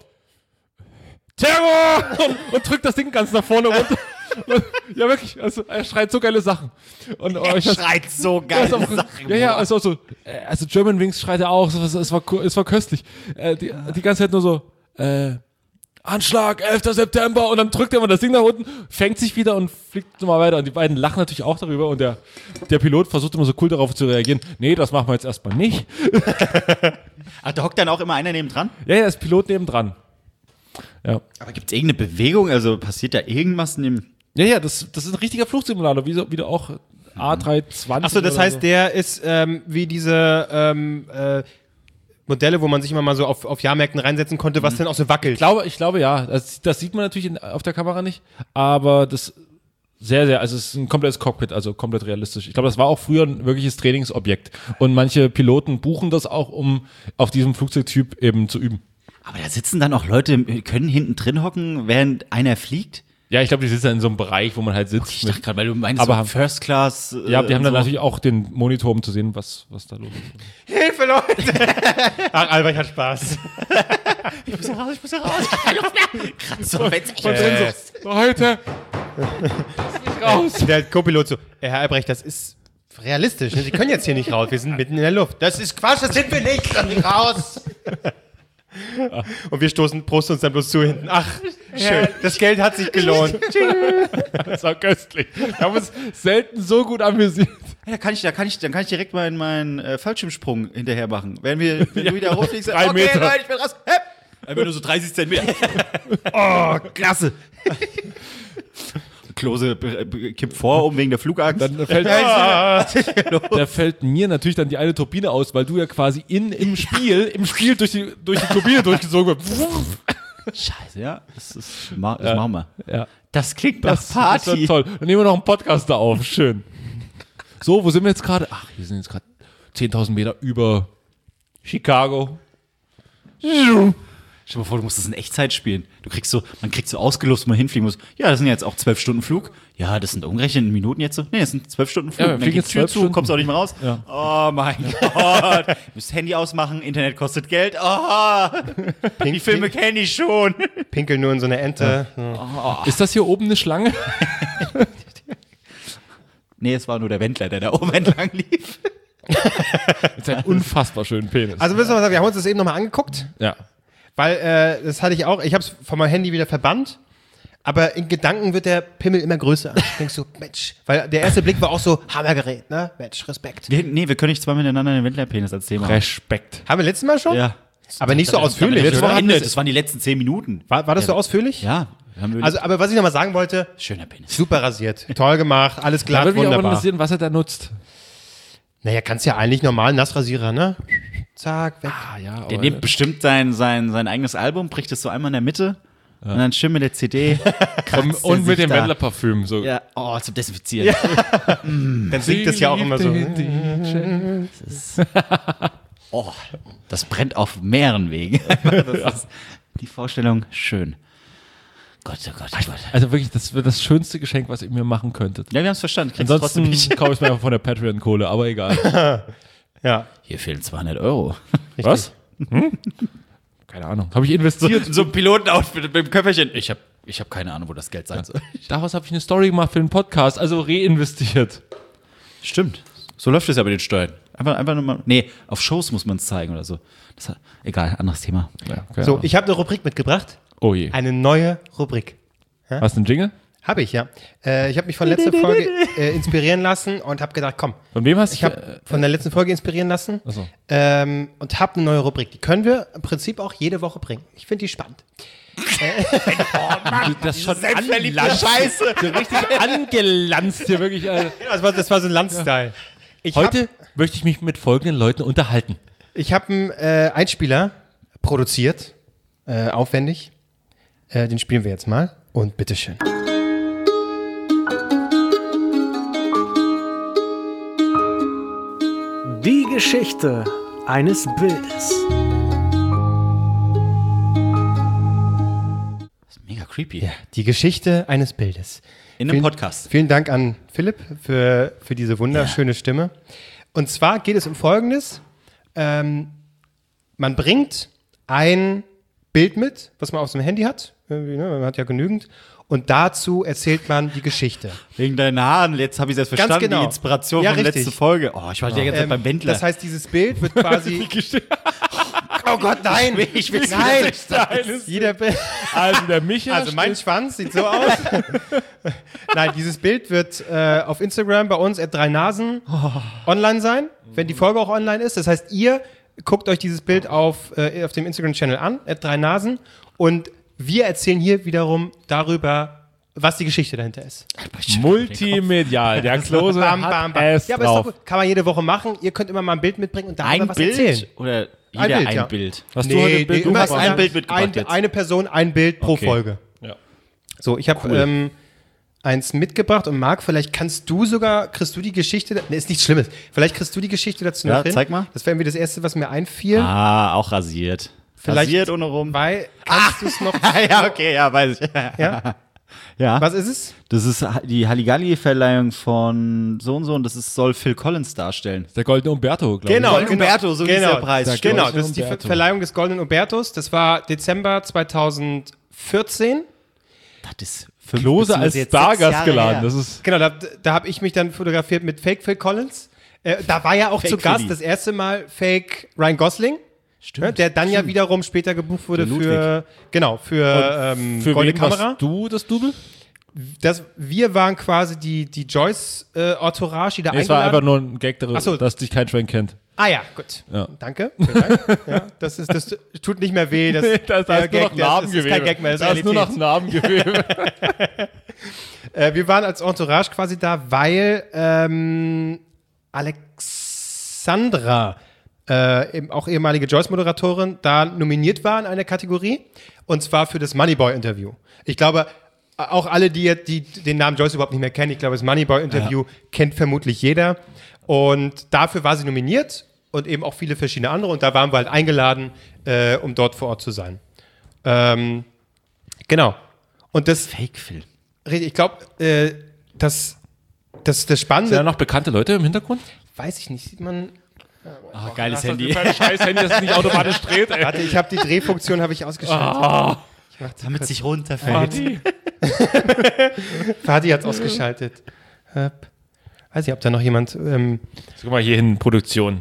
Terror! Und, und drückt das Ding ganz nach vorne runter. Und, ja, wirklich. Also, er schreit so geile Sachen. Und, oh, Er ich weiß- schreit so Ja, geil. ist auch, ja, ja, also, so, äh, also German Wings schreit er auch, es, es, war, co- es war köstlich. Äh, die, die ganze Zeit nur so, äh, Anschlag, elfter September und dann drückt er mal das Ding nach unten, fängt sich wieder und fliegt nochmal weiter. Und die beiden lachen natürlich auch darüber und der, der Pilot versucht immer so cool darauf zu reagieren. Nee, das machen wir jetzt erstmal nicht. Ach, da hockt dann auch immer einer neben dran? Ja, ja, ist Pilot nebendran. Ja. Aber gibt es irgendeine Bewegung? Also passiert da irgendwas in dem... Ja, ja, das, das ist ein richtiger Flugsimulator, wie, so, wie du auch A drei zwanzig. Achso, das oder heißt, so. der ist ähm, wie diese ähm, äh, Modelle, wo man sich immer mal so auf, auf Jahrmärkten reinsetzen konnte, was dann auch so wackelt. Ich glaube, ich glaube ja. Das, das sieht man natürlich in, auf der Kamera nicht, aber das sehr, sehr, also es ist ein komplettes Cockpit, also komplett realistisch. Ich glaube, das war auch früher ein wirkliches Trainingsobjekt. Und manche Piloten buchen das auch, um auf diesem Flugzeugtyp eben zu üben. Aber da sitzen dann auch Leute, können hinten drin hocken, während einer fliegt? Ja, ich glaube, die sitzen in so einem Bereich, wo man halt sitzt. Ich dachte gerade, weil du meinst, Aber so haben- First Class. Äh, ja, die haben dann so. natürlich auch den Monitor, um zu sehen, was, was da los ist. Hilfe, Leute! Ach, Albrecht hat Spaß. Ich muss hier raus, ich muss hier raus. Keine Luft mehr. Gerade so, wenn's echt Und drin so, Leute, lass mich raus. Der Co-Pilot so, äh, Herr Albrecht, das ist realistisch. Ne? Sie können jetzt hier nicht raus, wir sind mitten in der Luft. Das ist Quatsch, das sind wir nicht. Lass mich raus. Und wir stoßen, prosten uns dann bloß zu hinten. Ach, schön, das Geld hat sich gelohnt. Das war köstlich. Wir haben uns selten so gut amüsiert. Ja, da kann ich, da kann ich, dann kann ich direkt mal in meinen äh, Fallschirmsprung hinterher machen. Wenn wir, wenn du wieder hochfliegst, drei okay, Meter. Leute, ich bin raus. Hepp. Einfach nur so dreißig Zentimeter. Oh, klasse. Klose be- be- kippt vor, um wegen der Flugangst. Dann fällt, da fällt mir natürlich dann die eine Turbine aus, weil du ja quasi in, im Spiel, im Spiel durch die, durch die Turbine durchgezogen wirst. Scheiße, ja. Das, ist, ma- das Ja. machen wir. Ja, Das klingt das, nach das Party. wird toll. Dann nehmen wir noch einen Podcast da auf. Schön. So, wo sind wir jetzt gerade? Ach, wir sind jetzt gerade zehntausend Meter über Chicago. Stell dir mal vor, du musst das in Echtzeit spielen. Du kriegst so, man kriegt so ausgelost, wo man hinfliegen muss. Ja, das sind jetzt auch zwölf Stunden Flug. Ja, das sind umgerechnet in Minuten jetzt so. Nee, das sind zwölf Stunden Flug. Ja, wir Und fliegen dann jetzt geht's Tür zwölf zu, Stunden. kommst auch nicht mehr raus. Ja. Oh mein Gott. Du musst Handy ausmachen, Internet kostet Geld. Oh, die Filme kenne ich schon. Pinkel nur in so eine Ente. Ist das hier oben eine Schlange? Nee, es war nur der Wendler, der da oben entlang lief. Mit seinem unfassbar schönen Penis. Also müssen wir sagen, wir haben uns das eben nochmal angeguckt, ja. weil äh, das hatte ich auch, ich habe es von meinem Handy wieder verbannt, aber in Gedanken wird der Pimmel immer größer. Denkst du, Mensch, weil der erste Blick war auch so, Hammergerät, ne? Mensch, Respekt. Wir, nee, wir können nicht zweimal miteinander den Wendler-Penis als Thema haben. Respekt. Haben wir letztes Mal schon? Ja. Aber nicht so ausführlich, Das, oder? war Ende, das waren die letzten zehn Minuten. War, war das so ausführlich? Ja. Haben wir Also, aber was ich nochmal sagen wollte, schöner Penis. super rasiert, toll gemacht, alles Da glatt, würde mich auch wunderbar. interessieren, was er da nutzt. Naja, kannst ja eigentlich normal Nassrasierer, ne? Zack, weg. Ah, ja. Der nimmt bestimmt sein, sein, sein eigenes Album, bricht es so einmal in der Mitte und dann schön mit der C D. und, und mit dem Wendler-Parfüm. So. Ja, oh, zum Desinfizieren. Dann singt das ja auch immer so. Oh, das brennt auf mehreren Wegen. Das ist die Vorstellung schön. Gott, oh Gott, oh Gott. Also wirklich, das wird das schönste Geschenk, was ihr mir machen könntet. Ja, wir haben es verstanden. Kriegst du trotzdem Ansonsten nicht. kaufe ich mir einfach von der Patreon-Kohle, aber egal. Ja. Hier fehlen zweihundert Euro. Richtig. Was? Hm? Keine Ahnung. Habe ich investiert. So ein Pilotenoutfit mit dem Köfferchen. Ich habe ich hab keine Ahnung, wo das Geld sein soll. Daraus habe ich eine Story gemacht für den Podcast, also reinvestiert. Stimmt. So läuft es ja bei den Steuern. Einfach, einfach nur mal. Nee, auf Shows muss man es zeigen oder so. Das, egal, anderes Thema. Ja, keine So, Ahnung. ich habe eine Rubrik mitgebracht. Oh je. Eine neue Rubrik. Hast du einen Jingle? Habe ich, ja. Äh, ich habe mich von letzter Folge äh, inspirieren lassen und habe gedacht, komm, Von wem hast du? ich habe von der letzten Folge inspirieren lassen Ach so. ähm, und habe eine neue Rubrik. Die können wir im Prinzip auch jede Woche bringen. Ich finde die spannend. das schon Scheiße. So richtig angelanzt hier wirklich. Äh. Das war, das war so ein Landstyle. Ich hab- Heute möchte ich mich mit folgenden Leuten unterhalten. Ich habe einen äh, Einspieler produziert, äh, aufwendig. Äh, den spielen wir jetzt mal. Und bitteschön. Die Geschichte eines Bildes. Das ist mega creepy. Ja, die Geschichte eines Bildes. In einem Vielen- Podcast. Vielen Dank an Philipp für, für diese wunderschöne Stimme. Und zwar geht es um Folgendes. Ähm, man bringt ein Bild mit, was man auf seinem Handy hat. Irgendwie, ne? Man hat ja genügend. Und dazu erzählt man die Geschichte. Wegen deinen Haaren, jetzt habe ich es Ganz verstanden, genau. die Inspiration Ja, von der richtig. letzten Folge. Oh, ich war die ganze Zeit Ähm, beim Wendler. das heißt, dieses Bild wird quasi. Oh Gott, nein! Ich will nein! Nein, Jeder Bild. also der Michael. Also mein Schwanz sieht so aus. Nein, dieses Bild wird äh, auf Instagram bei uns at drei Nasen online sein, wenn die Folge auch online ist. Das heißt, ihr guckt euch dieses Bild auf, äh, auf dem Instagram-Channel an, at drei Nasen, und wir erzählen hier wiederum darüber, was die Geschichte dahinter ist. multimedial. Der Klose Bam, hat bam, bam. es Ja, aber ist doch drauf. gut. Kann man jede Woche machen. Ihr könnt immer mal ein Bild mitbringen und darüber ein was Bild? erzählen. Oder jeder Ein ein Bild, Bild? ja. Bild. Hast du heute ein Bild immer hast mitgebracht? ein Bild mitgebracht ein, jetzt. Eine Person, ein Bild pro Okay. Folge. Ja. So, ich habe Cool. ähm, eins mitgebracht und Marc, vielleicht kannst du sogar, kriegst du die Geschichte, ne, ist nichts Schlimmes, vielleicht kriegst du die Geschichte dazu Ja, noch hin. zeig mal. Das wäre irgendwie das Erste, was mir einfiel. Ah, auch rasiert. Vielleicht- Rasiert ohne rum. Weil, kannst du es noch, ja, okay, ja, weiß ich. ja? Ja, Was ist es? das ist die Halligalli-Verleihung von so und so und das ist, soll Phil Collins darstellen. Der goldene Umberto, glaube Genau, Golden Umberto, so hieß genau, der Preis. Der Genau, Goldene das ist die Ver Umberto. Verleihung des Goldenen Umbertos. Das war Dezember zweitausendvierzehn. Das ist fünf Klose bis als jetzt Stargast sechs Jahre geladen. her. Das ist Genau, da, da habe ich mich dann fotografiert mit Fake Phil Collins. Äh, da war ja auch Fake zu Gast Philly. das erste Mal Fake Ryan Gosling. Stimmt. Ne, der dann ja wiederum später gebucht wurde Für für, genau, für, ähm, für Goldene wen Kamera. warst du das Double? Das, wir waren quasi die, die Joyce-Entourage, die da Nee, es war einfach eingeladen. nur ein Gag, darüber, Ach so. dass dich kein Schwein kennt. Ah ja, gut. Ja. Danke. Vielen Dank. Ja, das, ist, das tut nicht mehr weh. Das, Das der heißt nur noch Gag, das, das ist kein Gag mehr, das ist Das ist nur Realität. noch Narbengewebe. Äh, wir waren als Entourage quasi da, weil ähm, Alexandra, äh, eben auch ehemalige Joyce-Moderatorin, da nominiert war in einer Kategorie. Und zwar für das Moneyboy-Interview. Ich glaube, auch alle, die, jetzt- die den Namen Joyce überhaupt nicht mehr kennen, ich glaube, das Moneyboy-Interview kennt vermutlich jeder. Und dafür war sie nominiert und eben auch viele verschiedene andere. Und da waren wir halt eingeladen, äh, um dort vor Ort zu sein. Ähm, genau. Und das, Fake Phil. richtig, ich glaube, äh, das, das, das Spannende, Sind da noch bekannte Leute im Hintergrund? weiß ich nicht, sieht man. Ah, geiles Handy. Scheiß Handy, das nicht automatisch dreht, ey. Warte, ich habe die Drehfunktion habe ich ausgeschaltet. Damit sich runterfällt. Fadi hat es ausgeschaltet. Hab. Weiß ich, ob da noch jemand. Ähm, Guck mal hier hin, Produktion.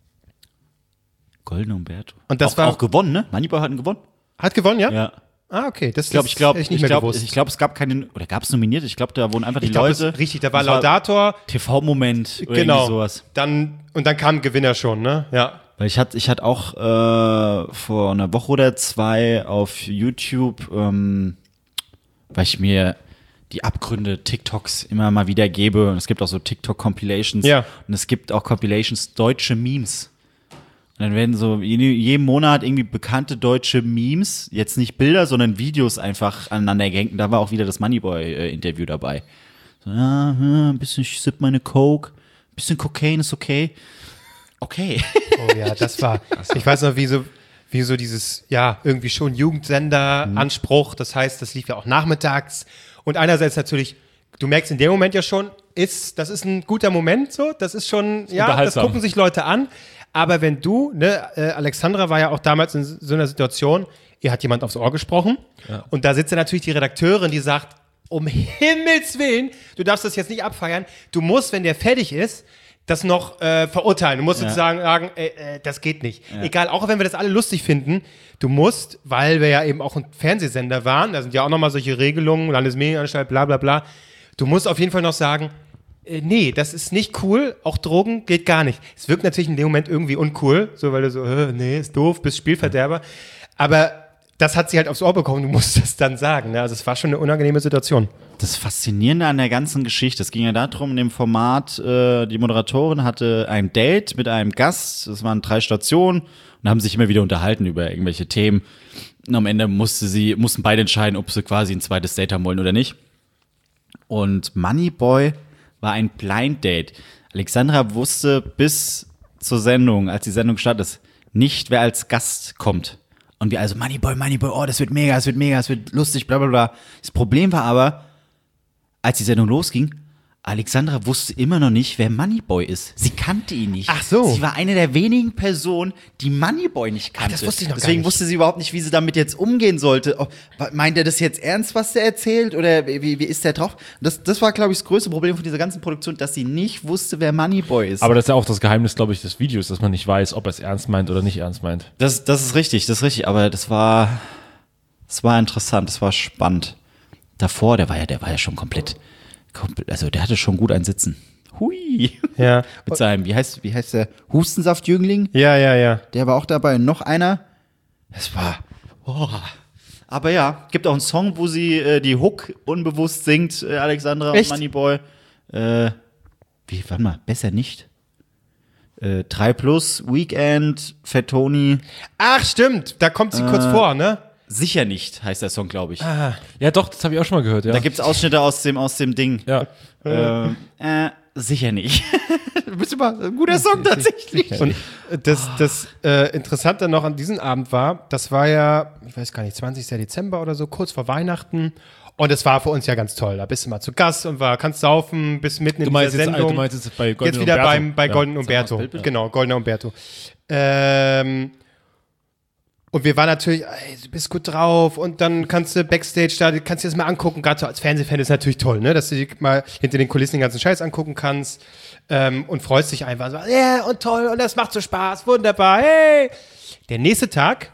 Golden Umberto. Und das auch, war- auch gewonnen, ne? Moneyboy hat ihn gewonnen. hat gewonnen, ja? Ja. Ah, okay. Das Ich glaube, das ich glaube, hätte ich nicht mehr glaube, gewusst. ich glaube, es gab keine, oder gab es nominiert? Ich glaube, da wurden einfach die Ich glaube, Leute. das- richtig, da war das Laudator. T V-Moment oder Genau. irgendwie sowas. Dann, und dann kam ein Gewinner schon, ne? Ja. Weil ich hatte, ich hatte auch äh, vor einer Woche oder zwei auf YouTube, ähm, weil ich mir die Abgründe TikToks immer mal wieder gebe. Und es gibt auch so TikTok-Compilations. Ja. Und es gibt auch Compilations deutsche Memes. Und dann werden so je- jeden Monat irgendwie bekannte deutsche Memes, jetzt nicht Bilder, sondern Videos einfach aneinander gehängt. Und da war auch wieder das Moneyboy-Interview dabei. So, ja, ja, ein bisschen, ich sipp meine Coke, ein bisschen Cocaine ist okay. Okay. Oh ja, das war. Ich weiß noch, wie so. wie so dieses, ja, irgendwie schon Jugendsender-Anspruch. Das heißt, das lief ja auch nachmittags. Und einerseits natürlich, du merkst in dem Moment ja schon, ist, das ist ein guter Moment so, das ist schon, ja, das unterhaltsam. gucken sich Leute an. Aber wenn du, ne, äh, Alexandra war ja auch damals in so einer Situation, ihr hat jemand aufs Ohr gesprochen Ja. und da sitzt ja natürlich die Redakteurin, die sagt, um Himmels Willen, du darfst das jetzt nicht abfeiern, du musst, wenn der fertig ist, das noch äh, verurteilen. Du musst Ja. sozusagen sagen, äh, äh, das geht nicht. Egal, auch wenn wir das alle lustig finden, du musst, weil wir ja eben auch ein Fernsehsender waren, da sind ja auch nochmal solche Regelungen, Landesmedienanstalt, bla bla bla, du musst auf jeden Fall noch sagen, äh, nee, das ist nicht cool, auch Drogen geht gar nicht. Es wirkt natürlich in dem Moment irgendwie uncool, so weil du so, äh, nee, ist doof, bist Spielverderber, aber das hat sie halt aufs Ohr bekommen, du musst das dann sagen. Ne? Also es war schon eine unangenehme Situation. Das Faszinierende an der ganzen Geschichte, es ging ja darum, in dem Format, äh, die Moderatorin hatte ein Date mit einem Gast, es waren drei Stationen und haben sich immer wieder unterhalten über irgendwelche Themen. Und am Ende musste sie, mussten beide entscheiden, ob sie quasi ein zweites Date haben wollen oder nicht. Und Moneyboy war ein Blind Date. Alexandra wusste bis zur Sendung, als die Sendung gestartet ist, nicht, wer als Gast kommt. Und wir also, Moneyboy, Moneyboy, oh, das wird mega, das wird mega, das wird lustig, bla bla bla. Das Problem war aber, als die Sendung losging, Alexandra wusste immer noch nicht, wer Moneyboy ist. Sie kannte ihn nicht. Ach so. Sie war eine der wenigen Personen, die Moneyboy nicht kannte. das wusste ich noch gar Deswegen nicht. wusste sie überhaupt nicht, wie sie damit jetzt umgehen sollte. Oh, meint er das jetzt ernst, was der erzählt? Oder wie, wie ist der drauf? Das, das war, glaube ich, das größte Problem von dieser ganzen Produktion, dass sie nicht wusste, wer Moneyboy ist. Aber das ist ja auch das Geheimnis, glaube ich, des Videos, dass man nicht weiß, ob er es ernst meint oder nicht ernst meint. Das, das ist richtig, das ist richtig, aber das war, das war interessant, das war spannend. Davor, der war ja, der war ja schon komplett, komplett also der hatte schon gut ein Sitzen. Hui. Ja, Mit seinem, wie heißt, wie heißt der, Hustensaftjüngling? ja, ja, ja. Der war auch dabei. Noch einer. Das war, oh. Aber ja, gibt auch einen Song, wo sie äh, die Hook unbewusst singt, äh, Alexandra Echt? und Moneyboy. Äh, wie, warte mal, besser nicht. Äh, drei plus, Weekend, Fat Tony. Ach, stimmt, da kommt sie kurz vor, ne? Sicher nicht, heißt der Song, glaube ich. Ja, doch, das habe ich auch schon mal gehört, ja. Da gibt's Ausschnitte aus dem, aus dem Ding. ja. Ähm, äh, sicher nicht. Du bist immer ein guter Song tatsächlich. Und das, das äh, Interessante noch an diesem Abend war, das war ja, ich weiß gar nicht, zwanzigsten Dezember oder so, kurz vor Weihnachten. Und es war für uns ja ganz toll. Da bist du mal zu Gast und war, kannst saufen, bist mitten in Du meinst, dieser jetzt, Sendung. du meinst jetzt bei Golden Jetzt wieder Umberto. beim, bei Ja. Golden Umberto. Bild, bitte. Genau, Goldener Umberto. Ähm, und wir waren natürlich, ey, du bist gut drauf und dann kannst du Backstage da, kannst du dir das mal angucken. Gerade so als Fernsehfan ist natürlich toll, ne, dass du dir mal hinter den Kulissen den ganzen Scheiß angucken kannst ähm, und freust dich einfach so, ja, yeah, und toll und das macht so Spaß, wunderbar, hey. Der nächste Tag,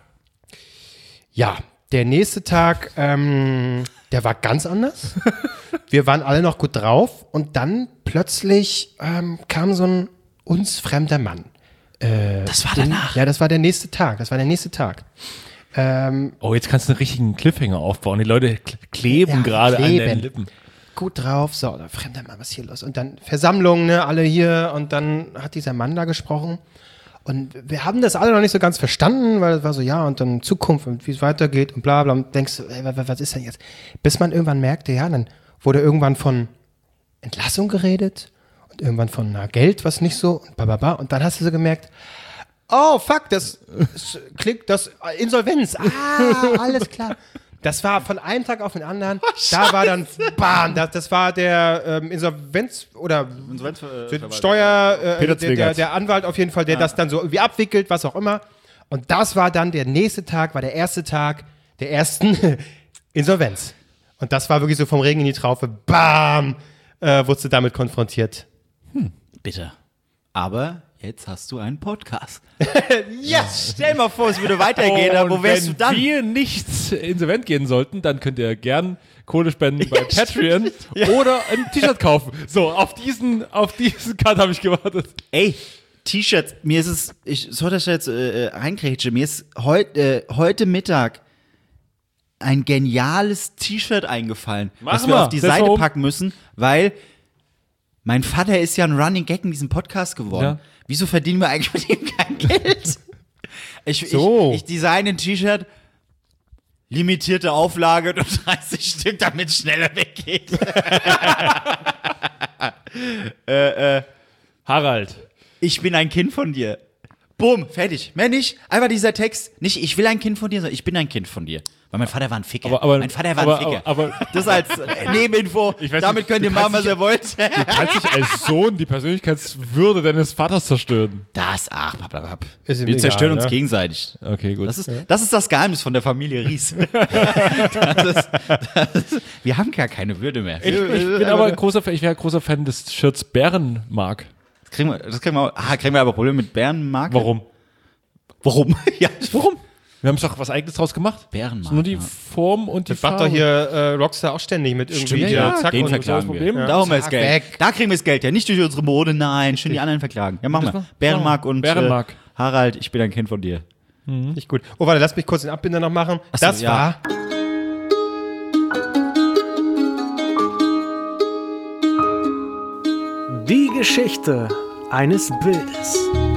ja, der nächste Tag, ähm, der war ganz anders. Wir waren alle noch gut drauf und dann plötzlich ähm, kam so ein uns fremder Mann. Das war danach. Ja, das war der nächste Tag. Das war der nächste Tag. Ähm, Oh, jetzt kannst du einen richtigen Cliffhanger aufbauen. Die Leute kl- kleben Ja, gerade an kleben. den Lippen. gut drauf. So, der fremder Mann, was ist hier los? Und dann Versammlung, ne, alle hier. Und dann hat dieser Mann da gesprochen. Und wir haben das alle noch nicht so ganz verstanden, weil es war so, ja, und dann Zukunft und wie es weitergeht und bla bla. Und denkst du, ey, wa- wa- was ist denn jetzt? Bis man irgendwann merkte, ja, dann wurde irgendwann von Entlassung geredet und irgendwann von na, Geld, was nicht so und bababa. Und dann hast du so gemerkt, oh, fuck, das, das klingt, das Insolvenz. Ah, alles klar. Das war von einem Tag auf den anderen. da war dann, bam, das, das war der ähm, Insolvenz oder Steuer, äh, Peter der, der, Zwegert. der Anwalt auf jeden Fall, der das dann so irgendwie abwickelt, was auch immer. Und das war dann der nächste Tag, war der erste Tag der ersten Insolvenz. Und das war wirklich so vom Regen in die Traufe, bam, äh, wurdest du damit konfrontiert. Bitte. Aber jetzt hast du einen Podcast. Yes! Stell mal vor, es würde weitergehen, aber wo Und wärst wenn du dann? wir nicht insolvent gehen sollten, dann könnt ihr gern Kohle spenden bei Patreon oder ein T-Shirt kaufen. So, auf diesen, auf diesen Cut habe ich gewartet. Ey, T-Shirts, mir ist es, ich soll das jetzt äh, reingrätsche, mir ist heut, äh, heute Mittag ein geniales T-Shirt eingefallen, Mach was wir mal, auf die setz mal Seite um. packen müssen, weil mein Vater ist ja ein Running Gag in diesem Podcast geworden. Ja. Wieso verdienen wir eigentlich mit ihm kein Geld? Ich, So. ich, ich design ein T-Shirt, limitierte Auflage, nur dreißig Stück, damit es schneller weggeht. Harald. Ich bin ein Kind von dir. Boom, fertig. Mehr nicht. Einfach dieser Text. Nicht, ich will ein Kind von dir, sondern ich bin ein Kind von dir. Weil mein Vater war ein Ficker. Aber- aber- mein Vater war aber- ein Ficker. aber- aber- das als äh, Nebeninfo. Ich weiß Damit nicht, könnt ihr du machen, kannst was ihr wollt. Du kannst dich als Sohn die Persönlichkeitswürde deines Vaters zerstören. Das, ach, blablabla. Ist ihm Wir egal, zerstören uns ne? gegenseitig. Okay, gut. Das ist, das ist das Geheimnis von der Familie Ries. das ist, das ist, wir haben gar keine Würde mehr. ich, ich bin aber ein großer Fan, ich wäre ein großer Fan des Shirts Bärenmark. Das kriegen wir, das kriegen wir, ah, kriegen wir aber Probleme mit Bärenmarke. Warum? Warum? ja, Warum? Wir haben doch was Eigenes draus gemacht. Bärenmark. Ist nur die ja. Form und die Das macht Farbe. doch hier äh, Rockstar auch ständig mit irgendwie Stimmt, hier ja, Zack den und verklagen so. wir. Problem. Ja. Da haben wir das Zack, Geld. weg. Da kriegen wir das Geld, ja. Nicht durch unsere Mode, nein. Schön die anderen verklagen. Ja, machen Das wir. war- Bärenmark und Bärenmark. Äh, Harald, ich bin ein Kind von dir. Nicht gut. Oh, warte, lass mich kurz den Abbinder noch machen. so, Das ja. war Die Geschichte eines Bildes.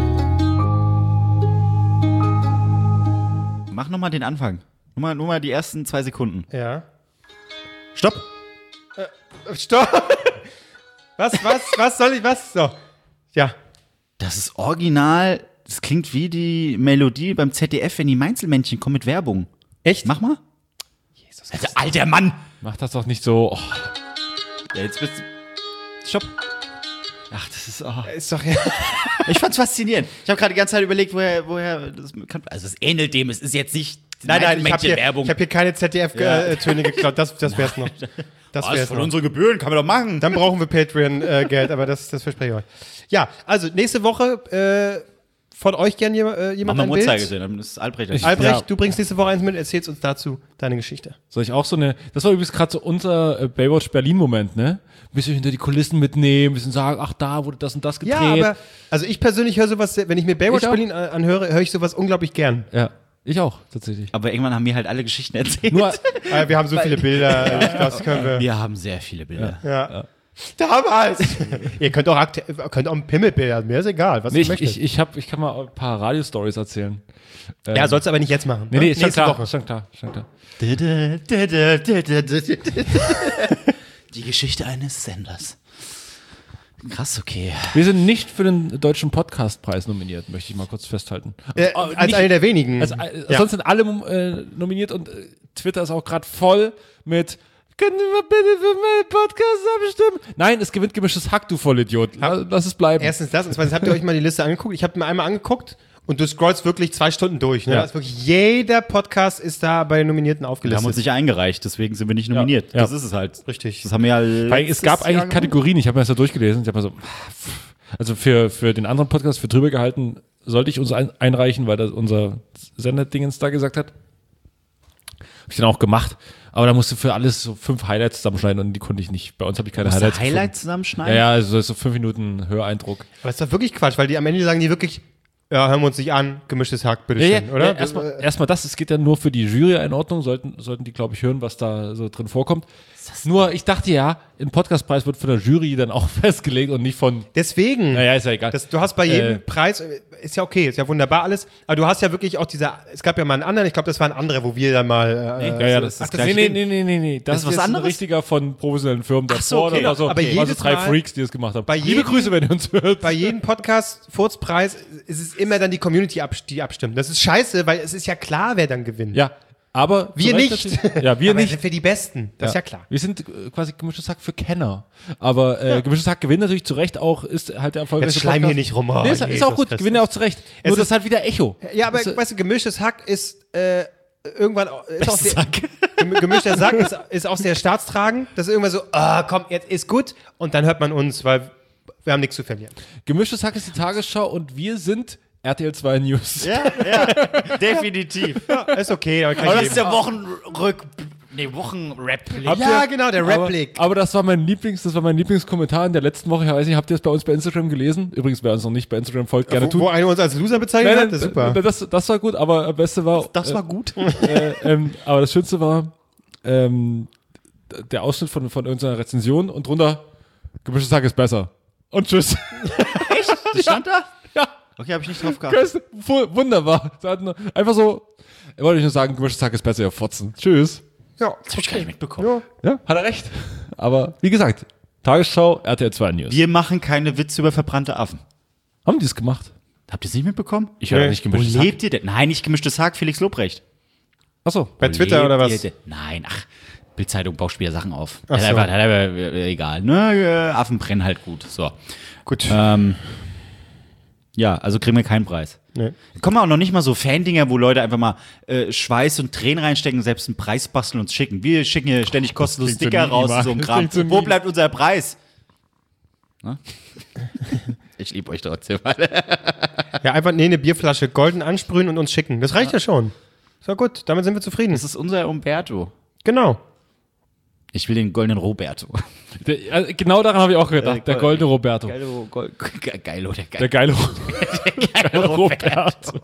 Mach nochmal den Anfang. Nur mal, nur mal die ersten zwei Sekunden. Ja. Stopp. Stopp! Was, was, was soll ich, was? So. Ja. Das ist original. Das klingt wie die Melodie beim Z D F, wenn die Mainzelmännchen kommen mit Werbung. Echt? Mach mal. Jesus, alter, alter Mann. Mach das doch nicht so. Oh. Ja, jetzt bist du. Stopp. Ach, das ist. Oh. Ist doch ja. Ich fand's faszinierend. Ich habe gerade die ganze Zeit überlegt, woher, woher das kann. Also es ähnelt dem. Es ist jetzt nicht. Nein, nein, ich habe hier, Werbung. ich hab hier keine Z D F-Töne geklaut. Das, das wär's noch. Das Was, wär's von noch. unseren Gebühren kann man doch machen. Dann brauchen wir Patreon-Geld, aber das, das verspreche ich euch. Ja, also nächste Woche äh, von euch gern jemand, äh, jemand Machen ein wir Bild. Uhrzeigersinn, dann ist Albrecht. Ich- Albrecht, Ja. du bringst nächste Woche eins mit, erzählst uns dazu deine Geschichte. Soll ich auch so eine. Das war übrigens gerade so unser äh, Baywatch Berlin-Moment, ne? Ein bisschen hinter die Kulissen mitnehmen, ein bisschen sagen, ach, da wurde das und das gedreht. Ja, aber also ich persönlich höre sowas, wenn ich mir Baywatch Ich auch. Berlin an- anhöre, höre ich sowas unglaublich gern. Ja, ich auch, tatsächlich. Aber irgendwann haben wir halt alle Geschichten erzählt. Nur, Äh, wir haben so viele Bilder, ich glaube, das können wir. wir haben sehr viele Bilder. Ja. Damals! Ihr könnt auch, akte- könnt auch ein Pimmelbild haben, mir ist egal, was nee, ihr ich, möchtet. ich, ich, hab, ich kann mal ein paar Radio-Stories erzählen. Ähm, ja, sollst du aber nicht jetzt machen. Nee, nee, ne? ist schon Nächste klar, Woche. ist schon klar, ist schon klar. Die Geschichte eines Senders. Krass, okay. Wir sind nicht für den Deutschen Podcastpreis nominiert, möchte ich mal kurz festhalten. Äh, Oh, als nicht- einer der wenigen. Also, äh, Ja. Sonst sind alle äh, nominiert und äh, Twitter ist auch gerade voll mit können wir bitte für meinen Podcast abstimmen? Nein, es gewinnt gemischtes Hack, du Vollidiot. Lass, lass es bleiben. Erstens das, und zweitens habt ihr euch mal die Liste angeguckt. Ich habe mir einmal angeguckt und du scrollst wirklich zwei Stunden durch. Ne? Ja. Das ist wirklich, jeder Podcast ist da bei den Nominierten Wir haben aufgelistet. uns nicht eingereicht, deswegen sind wir nicht nominiert. Ja. Das ist es halt. Richtig. Das haben wir ja Weil es letztes gab Jahr eigentlich gemacht. Kategorien, ich habe mir das ja durchgelesen. Ich habe mir so, also für, für den anderen Podcast, für drüber gehalten, sollte ich uns ein, einreichen, weil das unser Senderdingens da gesagt hat. Habe ich dann auch gemacht. Aber da musst du für alles so fünf Highlights zusammenschneiden und die konnte ich nicht. Bei uns habe ich keine Musst du Highlights. Highlights gefunden. zusammenschneiden? Ja, ja, also so fünf Minuten Höreindruck. Aber das ist doch wirklich Quatsch, weil die am Ende sagen die wirklich, ja, hören wir uns nicht an, gemischtes Hack, bitteschön, oder? Ja, erstmal erstmal das, es geht ja nur für die Jury-Einordnung, sollten, sollten die, glaube ich, hören, was da so drin vorkommt. Nur, ich dachte ja, ein Podcastpreis wird von der Jury dann auch festgelegt und nicht von, Deswegen. naja, ist ja egal. Das, du hast bei jedem Äh, Preis, äh, ist ja okay, ist ja wunderbar alles, aber du hast ja wirklich auch diese, es gab ja mal einen anderen, ich glaube, das war ein anderer, wo wir dann mal. Äh, ja, ja, das ach, ist das nee, ist nee, stimmt. nee, nee, nee, nee. Das, Das ist was ist ein anderes? richtiger von professionellen Firmen. Der so, okay, war so, aber war so jedes drei Mal- Freaks, die das gemacht haben. bei Liebe jedem- Grüße, wenn ihr uns hört. Bei jedem Podcast-Furzpreis ist es immer dann die Community, abs- die abstimmt. Das ist scheiße, weil es ist ja klar, wer dann gewinnt. Ja, aber Wir zu Recht nicht. natürlich- Ja, wir aber nicht. sind wir die Besten. Das ist ja klar. Wir sind äh, quasi gemischtes Hack für Kenner. Aber äh, gemischtes Hack gewinnt natürlich zu Recht auch, ist halt der erfolgreichste Jetzt schleim hier Podcast. nicht rum. Oh, Nee, ist, ist Jesus auch gut, Christus. gewinnt ja auch zu Recht. Es Nur das ist- ist halt wieder Echo. Ja, aber Das, äh, weißt du, gemischtes Hack ist äh, irgendwann ist auch sehr, Sack. gem- gemischter Sack ist, ist auch sehr staatstragend. Das ist irgendwann so, ah, komm, jetzt ist gut. Und dann hört man uns, weil wir haben nichts zu verlieren. Gemischtes Hack ist die Tagesschau und wir sind R T L zwei News. Ja, ja, definitiv. Ja, ist okay, aber kann Aber ich das ist leben. der Wochenrück... Nee, Wochenrap. Habt Ja, ihr- genau, der Aber, Rap-Blick. aber das war mein Lieblings, das war mein Lieblingskommentar in der letzten Woche. Ich weiß nicht, habt ihr das bei uns bei Instagram gelesen? Übrigens, wer uns noch nicht bei Instagram folgt, gerne Wo, tun. wo einer uns als Loser bezeichnet hat, das ist super. äh, Das, das war gut, aber das Beste war. Das war gut. Äh, ähm, aber das Schönste war ähm, der Ausschnitt von, von irgendeiner Rezension und drunter gemischtes Hack ist besser. Und tschüss. Das stand da? Ja, Okay, habe ich nicht drauf gehabt. Köst, wu- wunderbar. Sie hatten nur- Einfach so, wollte ich nur sagen, gemischtes Hack ist besser, ihr Fotzen. Tschüss. Ja, Das habe ich gar nicht mitbekommen. ja. Ja, hat er recht. Aber wie gesagt, Tagesschau, R T L zwei News. Wir machen keine Witze über verbrannte Affen. Haben die es gemacht? Habt ihr es nicht mitbekommen? Ich höre Nee. nicht Wo gemischtes Hack. lebt ihr denn? Nein, nicht gemischtes Hack, Felix Lobrecht. Achso. Bei Wo Twitter lebt oder was? ihr denn? Nein, ach, Bildzeitung baut wieder Sachen auf. Ach Hat so. einfach, hat einfach, äh, egal, ne? äh, Affen brennen halt gut. So. Gut. Ähm, ja, also kriegen wir keinen Preis. Nee. Kommen auch noch nicht mal so Fan-Dinger, wo Leute einfach mal äh, Schweiß und Tränen reinstecken, selbst einen Preis basteln und uns schicken. Wir schicken hier ständig kostenlos klingt so Sticker nie, raus Mann. und so ein Das Kram. klingt so Wo nie. bleibt unser Preis? Ne? Ich liebe euch trotzdem. Ja, einfach nee, eine Bierflasche golden ansprühen und uns schicken. Das reicht ja, schon. Ist ja gut, damit sind wir zufrieden. Das ist unser Umberto. Genau. Ich will den goldenen Roberto. Der, also genau daran habe ich auch gedacht. Der goldene Roberto. Geilo, Gold, Ge- Geilo, der Der Geilo. geile, geile Roberto.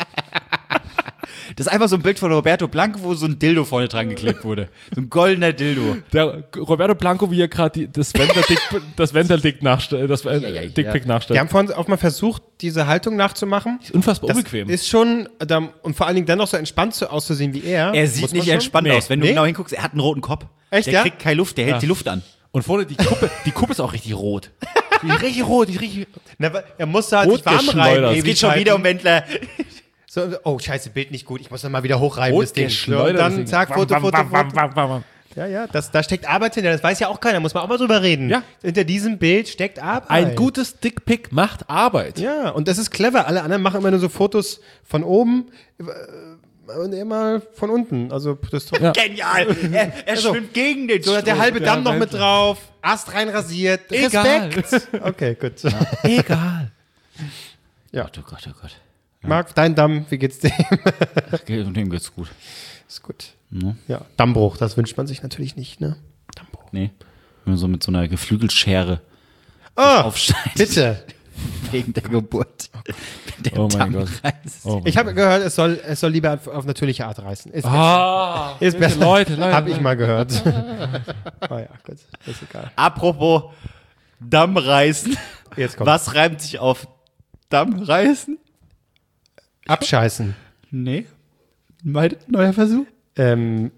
Das ist einfach so ein Bild von Roberto Blanco, wo so ein Dildo vorne dran geklebt wurde. So ein goldener Dildo. Der Roberto Blanco, wie er gerade das Wendler-Dick das Wendler-Dick nachstellt, das äh, Ja, ja, ja. Dickpick Wir nachstellt. haben vorhin auch mal versucht, diese Haltung nachzumachen. Unfassbar Das unbequem. ist schon, da, und vor allen Dingen dann noch so entspannt zu, auszusehen wie er. Er Muss sieht man nicht schon? entspannt Nee. aus. Wenn du Nee? genau hinguckst, er hat einen roten Kopf. Echt, der ja? kriegt keine Luft, der hält Ja. die Luft an. Und vorne die Kuppe, die Kuppe ist auch richtig rot. Die ist richtig rot, die ist richtig. Na, aber er muss da halt sich warm Rotgeschleudert. reiben. Es Es geht schon wieder um Wendler. So, so, oh, scheiße, Bild nicht gut. Ich muss dann mal wieder hochreiben, das Ding. So, Geschleudert, und dann deswegen. zack, Foto, Wam, Foto, wam, wam, Foto. wam, wam, wam. Ja, ja, das, da steckt Arbeit hinter. Das weiß ja auch keiner. Muss man auch mal drüber reden. Ja. Hinter diesem Bild steckt Arbeit. Ein gutes Dickpick macht Arbeit. Ja, und das ist clever. Alle anderen machen immer nur so Fotos von oben äh, und immer von unten. Also das ist doch Ja. Genial. Er, er Also, schwimmt gegen den so der Strom. halbe Ja, Damm noch mit Wendler. drauf, Ast rein rasiert. Egal. Respekt. Okay, gut. Egal. Oh Gott, oh Gott, oh Gott. Marc, dein Damm, wie geht's dir? Okay, dem geht's gut. Ist gut. Ne? Ja, Dammbruch, das wünscht man sich natürlich nicht, ne? Dammbruch. Nee. Wenn man so mit so einer Geflügelschere Oh, aufschneidet. bitte. Wegen der Geburt. Der Oh mein Damm Gott. reißt. Oh. Ich habe gehört, es soll, es soll lieber auf, auf natürliche Art reißen. Ist, Ah, ist besser. Leute, Leute. Habe ich mal gehört. Oh ja, gut, ist egal. Apropos Damm reißen. Jetzt kommt Was reimt sich auf Damm reißen? Abscheißen. Nee. Mein neuer Versuch? Ähm,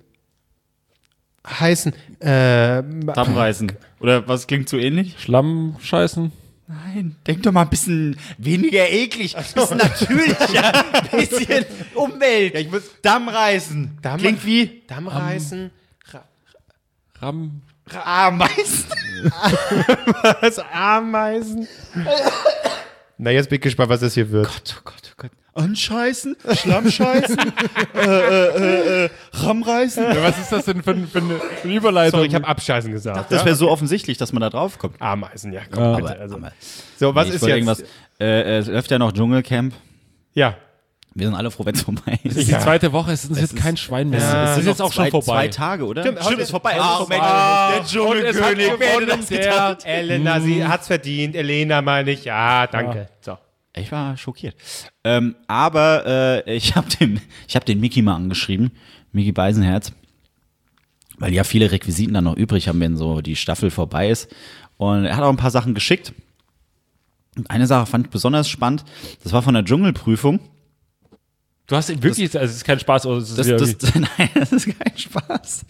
heißen. Äh, Damm reißen. Oder was klingt so ähnlich? Schlamm scheißen. Nein, denk doch mal ein bisschen weniger eklig, ein bisschen natürlicher, ein bisschen Umwelt. Ja, ich muss- Damm reißen. Damm- Klingt wie Damm reißen. Ram. Ameisen. Was? Ameisen? Na, jetzt bin ich gespannt, was das hier wird. Oh Gott, oh Gott. Anscheißen, Schlammscheißen, äh, äh, äh, Rammreißen. Ja, was ist das denn für, ein- für eine für eine Überleitung? Sorry, ich habe Abscheißen gesagt. Das ja? wäre so offensichtlich, dass man da drauf kommt. Ameisen, ja, komm, Ja. bitte. Aber- Also. aber- So, was Nee, ich ist wollte jetzt? irgendwas. Äh, es läuft ja noch Dschungelcamp. Ja. Wir sind alle froh, wenn es vorbei ist. Das ist Ja. die zweite Woche, es ist jetzt ist- kein Schwein mehr. Ja. Es ist jetzt auch schon zwei, vorbei. Zwei Tage, oder? Stimmt, heute- ist vorbei. heute ist Ah, vorbei. Mensch, Ah, der Dschungelkönig. Wer hätte das Der gedacht? Elena, sie hat's verdient. Elena meine ich. Ja, danke. So. Ich war schockiert. Ähm, aber äh, ich habe den, ich hab den Mickey mal angeschrieben, Mickey Beisenherz, weil ja viele Requisiten dann noch übrig haben, wenn so die Staffel vorbei ist. Und er hat auch ein paar Sachen geschickt. Und eine Sache fand ich besonders spannend. Das war von der Dschungelprüfung. Du hast ihn wirklich, also es ist kein Spaß. Oder es ist Das, wieder das, irgendwie- nein, das ist kein Spaß.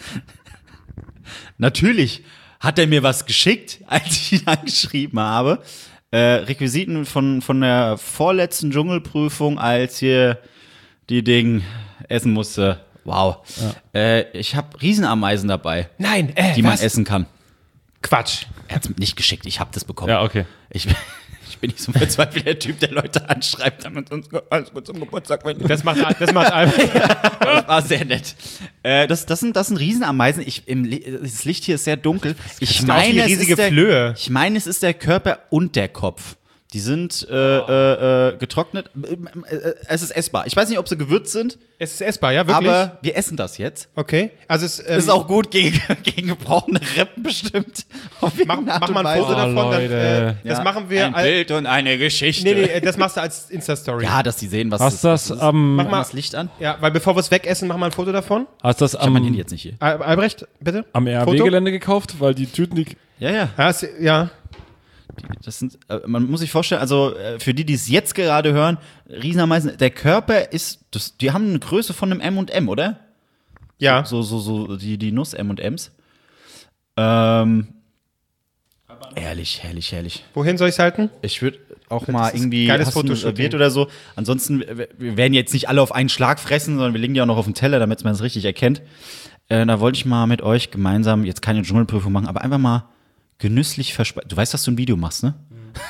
Natürlich hat er mir was geschickt, als ich ihn angeschrieben habe. Äh, Requisiten von, von der vorletzten Dschungelprüfung, als hier die Ding essen musste. Wow. Äh, ich habe Riesenameisen dabei, Nein, äh, die man was? essen kann. Quatsch. Er hat es nicht geschickt, ich habe das bekommen. ja, okay. Ich, ich bin nicht so verzweifelter Typ, der Leute anschreibt, damit uns alles gut zum Geburtstag wünschen. Das macht, das macht einfach. Das war sehr nett. Äh, das, das, sind, das sind Riesenameisen. Ich, im, Li- das Licht hier ist sehr dunkel. Ich ist auch meine, wie es riesige ist der, Flöhe. ich meine, es ist der Körper und der Kopf. Die sind äh, äh, äh, getrocknet. Äh, äh, Es ist essbar. Ich weiß nicht, ob sie gewürzt sind, Es ist essbar, ja, wirklich? aber wir essen das jetzt. Okay. Also es ähm, Das ist auch gut gegen, gegen gebrochene Rippen bestimmt. Auf Mach, irgendeine mach Art mal und ein Foto Weise. Oh, davon. Dann, Leute. äh, das Ja, machen wir ein als. Bild und eine Geschichte. Nee, nee, das machst du als Insta-Story. Ja, dass die sehen, was Hast das ist. am, Mach mal das Licht an. Ja, weil bevor wir es wegessen, mach mal ein Foto davon. hast das Ich habe mein am, Handy jetzt nicht hier. Al- Albrecht, bitte. am R Foto? W-Gelände gekauft? Weil die Tüten, die. Ja, ja. Ja, es, ja. Das sind, äh, man muss sich vorstellen, also äh, für die, die es jetzt gerade hören, Riesenameisen, der Körper ist, das, die haben eine Größe von einem M und M, oder? Ja. So, so, so, die, die Nuss-M und M's. Ähm, herrlich, herrlich, herrlich. Wohin soll ich es halten? Ich würde auch Das mal ist irgendwie geiles hast du Fotoshooting. serviert oder so. Ansonsten, wir wir werden jetzt nicht alle auf einen Schlag fressen, sondern wir legen die auch noch auf den Teller, damit man es richtig erkennt. Äh, da wollte ich mal mit euch gemeinsam jetzt keine Dschungelprüfung machen, aber einfach mal genüsslich verspeisen. Du weißt, dass du ein Video machst, ne?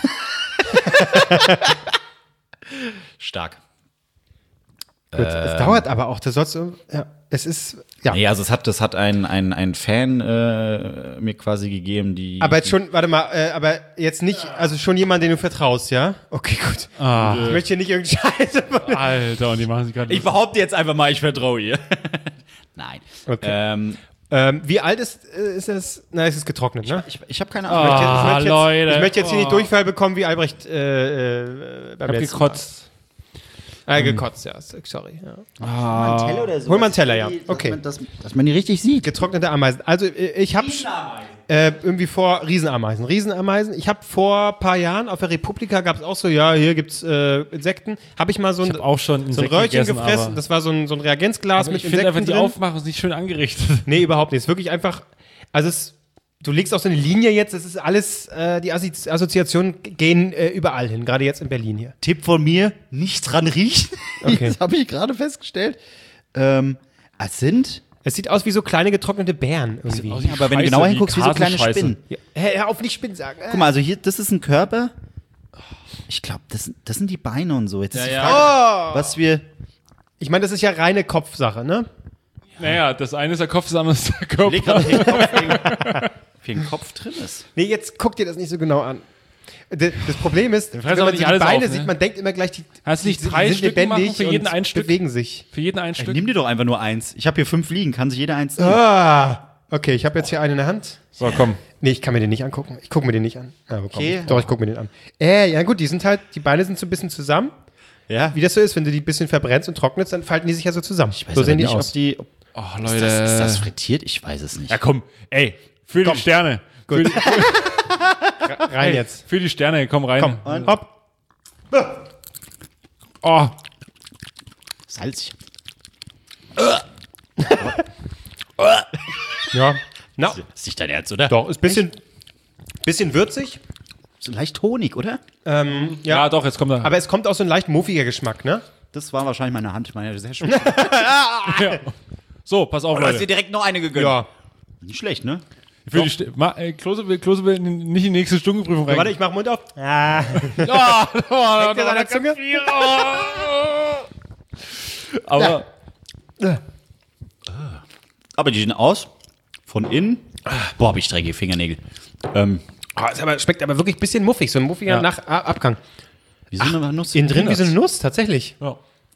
Stark. Gut, es dauert aber auch, das sollst du, ja, es ist, ja. Nee, also es hat, das hat ein, ein, ein Fan äh, mir quasi gegeben, die. Aber jetzt schon, warte mal, äh, aber jetzt nicht, also schon jemand, den du vertraust, ja? Okay, gut. Ah, Ich möchte hier nicht irgendeinen Scheiße machen. Alter, und die machen sich gerade. Ich behaupte jetzt einfach mal, ich vertraue ihr. Nein. Okay. Ähm, Ähm, wie alt ist, äh, ist es? Na, es ist getrocknet, ne? ich ich habe keine Ich möchte, Ahnung. jetzt, ich möchte, jetzt, Leute. ich möchte jetzt hier nicht Oh. Durchfall bekommen wie Albrecht äh, äh, beim hab letzten gekotzt. Mal. Äh, gekotzt, ja. Sorry. Ja. Mal einen Teller oder so. Hol mal einen Teller, ja. Okay. Dass man, dass, dass man die richtig sieht. Getrocknete Ameisen. Also äh, ich habe äh, irgendwie vor Riesenameisen. Riesenameisen. Ich habe vor ein paar Jahren auf der Republika gab es auch so, ja, hier gibt's äh, Insekten. Habe ich mal so ein, Ich hab auch schon so ein Insekten Röhrchen gegessen, gefressen. aber- Das war so ein, so ein Reagenzglas Aber mit ich finde einfach, Insekten die drin. Aufmachung ist nicht schön angerichtet. Nee, überhaupt nicht. Es ist wirklich einfach, also es, du legst auch so eine Linie jetzt, das ist alles, äh, die Assozi Assoziationen gehen äh, überall hin, gerade jetzt in Berlin hier. Tipp von mir, nicht dran riechen. Okay. Das habe ich gerade festgestellt. Ähm, es sind, Es sieht aus wie so kleine getrocknete Beeren irgendwie. aus wie aber wenn du Scheiße, genauer wie hinguckst, wie so kleine Kasenscheiße. Spinnen. Ja, hör auf, nicht Spinnen sagen. Äh. Guck mal, also hier, das ist ein Körper. Ich glaube, das, das sind die Beine und so. Jetzt ist die ja. Frage, was wir. Ich meine, das ist ja reine Kopfsache, ne? Naja, das eine ist der Kopf, das andere ist der Körper. Leg gerade den Kopf, wie ein Kopf drin ist. Nee, jetzt guck dir das nicht so genau an. D- Das Problem ist, wenn fressen man aber die nicht alles Beine auf, sieht, ne? man denkt immer gleich, die, Hast du nicht die drei sind Stück lebendig machen für jeden und ein Stück? bewegen sich. Für jeden ein Stück. Nimm dir doch einfach nur eins. Ich habe hier fünf liegen, kann sich jeder eins nehmen. Ah, okay, ich habe jetzt hier einen in der Hand. So, komm. Nee, ich kann mir den nicht angucken. Ich gucke mir den nicht an. Ja, aber komm, Okay. Doch, ich gucke mir den an. Äh, ja gut, die sind halt, die Beine sind so ein bisschen zusammen. Ja. Wie das so ist, wenn du die ein bisschen verbrennst und trocknest, dann falten die sich ja so zusammen. Ich weiß so aber sehen die nicht, aus. ob die. Ob, Oh, ist, Leute. das, ist das frittiert? Ich weiß es nicht. Ja, komm. Ey, für die Sterne. Für die, Rein jetzt. für die Sterne, komm rein. Komm, Und- hopp. Oh, Salzig. Ja. Na, Ist nicht dein Ernst, oder? doch, ist ein bisschen, bisschen würzig. So leicht Honig, oder? Ähm, ja. ja, doch, jetzt kommt er. aber es kommt auch so ein leicht muffiger Geschmack, ne? Das war wahrscheinlich meine Hand. Meine sehr schön. So, pass auf, Du hast dir Leute. direkt noch eine gegönnt. Ja. Nicht schlecht, ne? Für die St Ma äh, Klose will, Klose will nicht in die nächste Stundenprüfung rein. Warte, ich mach Mund auf. Ah. Oh, oh, oh, Hängt der an der Zunge? viel. Oh. Aber Aber die sehen aus. Von innen. Boah, hab ich dreckige Fingernägel. Ähm, Ah, ist aber, schmeckt aber wirklich ein bisschen muffig, so ein muffiger Ja. Nach A- Abgang. wie so eine Nuss. Innen drin wie so eine Nuss, tatsächlich. ja.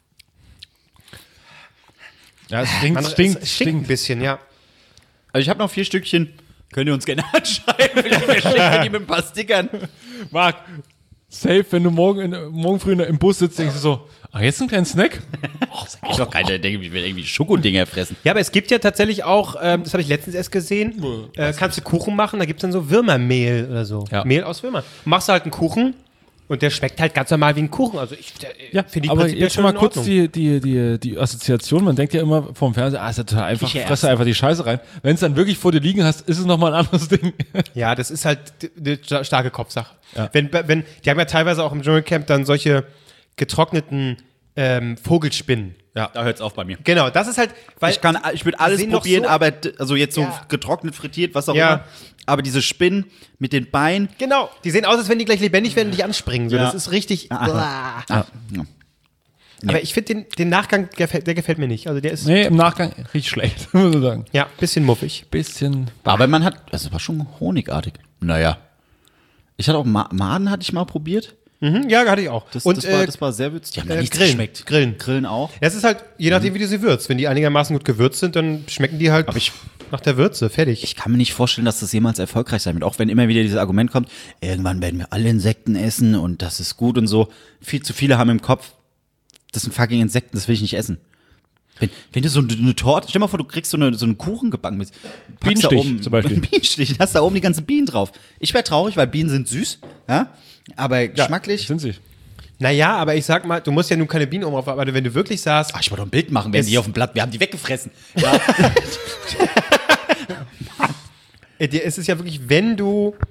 Ja, es stinkt, Man, stinkt, es stinkt ein bisschen, ja. Also ich habe noch vier Stückchen. Könnt ihr uns gerne anschreiben? Vielleicht verschicken wir die mit ein paar Stickern. Marc, safe, wenn du morgen, in, morgen früh im Bus sitzt, denkst du so, ah, jetzt ein kleiner Snack? Ich doch keiner, der denkt, ich will irgendwie Schokodinger fressen. Ja, aber es gibt ja tatsächlich auch, ähm, das habe ich letztens erst gesehen, äh, kannst du Kuchen machen, da gibt es dann so Würmermehl oder so. Ja. Mehl aus Würmern. Machst du halt einen Kuchen und der schmeckt halt ganz normal wie ein Kuchen. Also ich der, Ja, finde die aber prinzipiell jetzt schon mal in kurz Ordnung. die, die, die, die Assoziation. Man denkt ja immer vom Fernseher, ah, ist ja total einfach, Küche fresse einfach die Scheiße rein. Wenn es dann wirklich vor dir liegen hast, ist es nochmal ein anderes Ding. Ja, das ist halt eine sta- starke Kopfsache. Ja. Wenn, wenn, die haben ja teilweise auch im Dschungelcamp dann solche getrockneten ähm, Vogelspinnen. Ja, da hört's auf bei mir. Genau, das ist halt, weil Ich kann, ich würde alles sehen noch probieren, so- aber d- also jetzt so Ja. getrocknet, frittiert, was auch Ja. immer. Aber diese Spinnen mit den Beinen. genau, die sehen aus, als wenn die gleich lebendig werden und dich anspringen. So, Ja. Das ist richtig. Ah, ja. Aber ich finde den, den Nachgang, gefällt, der gefällt mir nicht. Also der ist Nee, im Nachgang riecht schlecht, muss ich sagen. ja bisschen muffig. Bisschen. Aber man hat, also war schon honigartig. Naja. Ich hatte auch Ma Maden hatte ich mal probiert. Mhm, ja, hatte ich auch. Das, und das, war, äh, das war sehr würzig. Die haben äh, ja nichts Grillen, geschmeckt. Grillen. Grillen auch. das ist halt, je nachdem, wie du sie würzt. Wenn die einigermaßen gut gewürzt sind, dann schmecken die halt ich- nach der Würze. Fertig. Ich kann mir nicht vorstellen, dass das jemals erfolgreich sein wird. Auch wenn immer wieder dieses Argument kommt, irgendwann werden wir alle Insekten essen und das ist gut und so. Viel zu viele haben im Kopf, das sind fucking Insekten, das will ich nicht essen. Wenn, wenn du so eine Torte, stell dir mal vor, du kriegst so, eine, so einen Kuchen gebacken mit packst da Bienenstich oben, zum Beispiel. Bienenstich, hast da oben die ganzen Bienen drauf. Ich wäre traurig, weil Bienen sind süß, ja, aber geschmacklich. Sind sie. Naja, aber ich sag mal, du musst ja nun keine Bienen umraufen, aber wenn du wirklich sagst, Ach, ich wollte doch ein Bild machen, wenn Es- die auf dem Blatt, wir haben die weggefressen. Ja. äh, dir ist es ja wirklich, wenn du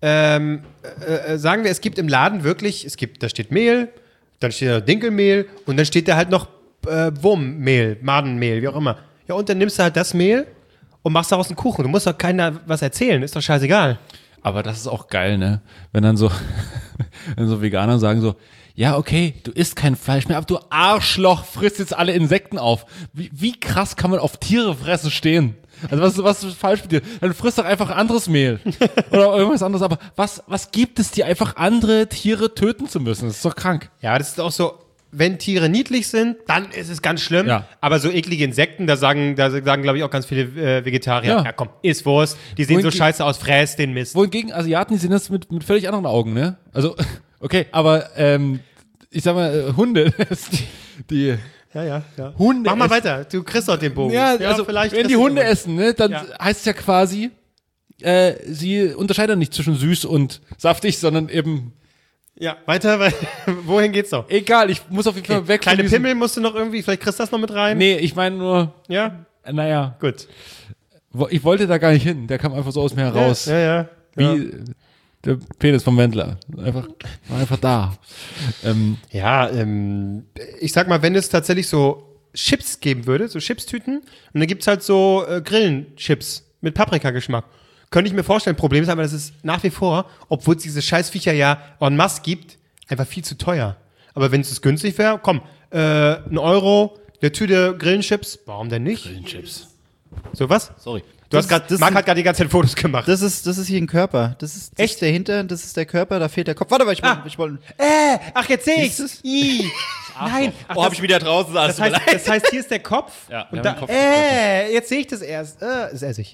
ähm, äh, sagen wir, es gibt im Laden wirklich, es gibt, da steht Mehl, dann steht da Dinkelmehl und dann steht da halt noch äh, Wurmmehl, Madenmehl, wie auch immer. Ja, und dann nimmst du halt das Mehl und machst daraus einen Kuchen. Du musst doch keiner was erzählen, ist doch scheißegal. Aber das ist auch geil, ne? Wenn dann so, wenn so Veganer sagen so, ja, okay, du isst kein Fleisch mehr, aber du Arschloch, frisst jetzt alle Insekten auf. Wie, wie krass kann man auf Tiere fressen stehen? Also was, was ist falsch mit dir? Dann frisst doch einfach anderes Mehl. Oder irgendwas anderes. Aber was, was gibt es dir, einfach andere Tiere töten zu müssen? Das ist doch krank. Ja, das ist auch so, wenn Tiere niedlich sind, dann ist es ganz schlimm. Ja. Aber so eklige Insekten, da sagen, da sagen glaube ich, auch ganz viele äh, Vegetarier, ja. Ja. komm, iss Wurst, die sehen Wohingegen- so scheiße aus, fräs den Mist. Wohingegen Asiaten, die sehen das mit, mit völlig anderen Augen, ne? Also, okay, aber ähm, ich sag mal, äh, Hunde, die Ja, ja, ja. Hunde Mach mal essen- weiter, du kriegst doch den Bogen. Ja, also vielleicht wenn kriegst die du Hunde den essen, ne, dann Ja. heißt es ja quasi, äh, sie unterscheiden nicht zwischen süß und saftig, sondern eben, Ja, weiter, weil, wohin geht's noch? egal, ich muss auf jeden Fall weg Kleine von diesem- Pimmel musst du noch irgendwie, vielleicht kriegst du das noch mit rein? Nee, ich meine nur, Ja, äh, naja, gut. wo- ich wollte da gar nicht hin, der kam einfach so aus mir heraus. Ja, ja. Wie ja. der Penis vom Wendler. Einfach, war einfach da. Ähm, Ja, ähm, ich sag mal, wenn es tatsächlich so Chips geben würde, so Chipstüten, und dann gibt's halt so äh, Grillenchips mit Paprikageschmack. Könnte ich mir vorstellen, Problem ist aber, das ist nach wie vor, obwohl es diese Scheißviecher ja en masse gibt, einfach viel zu teuer. Aber wenn es günstig wäre, komm, äh, ein Euro, eine Tüte Grillenchips, warum denn nicht? Chips. So was? Sorry. Du hast gerade, das Marc sind- hat gerade die ganze Zeit Fotos gemacht. Das ist, das ist hier ein Körper. Das ist, das Echt? ist der Hintern, das ist der Körper, da fehlt der Kopf. Warte mal, ich wollte. Ah. Ich wollt, Äh, ach, jetzt sehe Siehst ich's. du's? I. Nein. Ach, oh, hab ich wieder draußen. das, heißt, das heißt, hier ist der Kopf. Ja, wir und haben da, den Kopf äh, jetzt sehe ich das erst. Äh, ist Essig.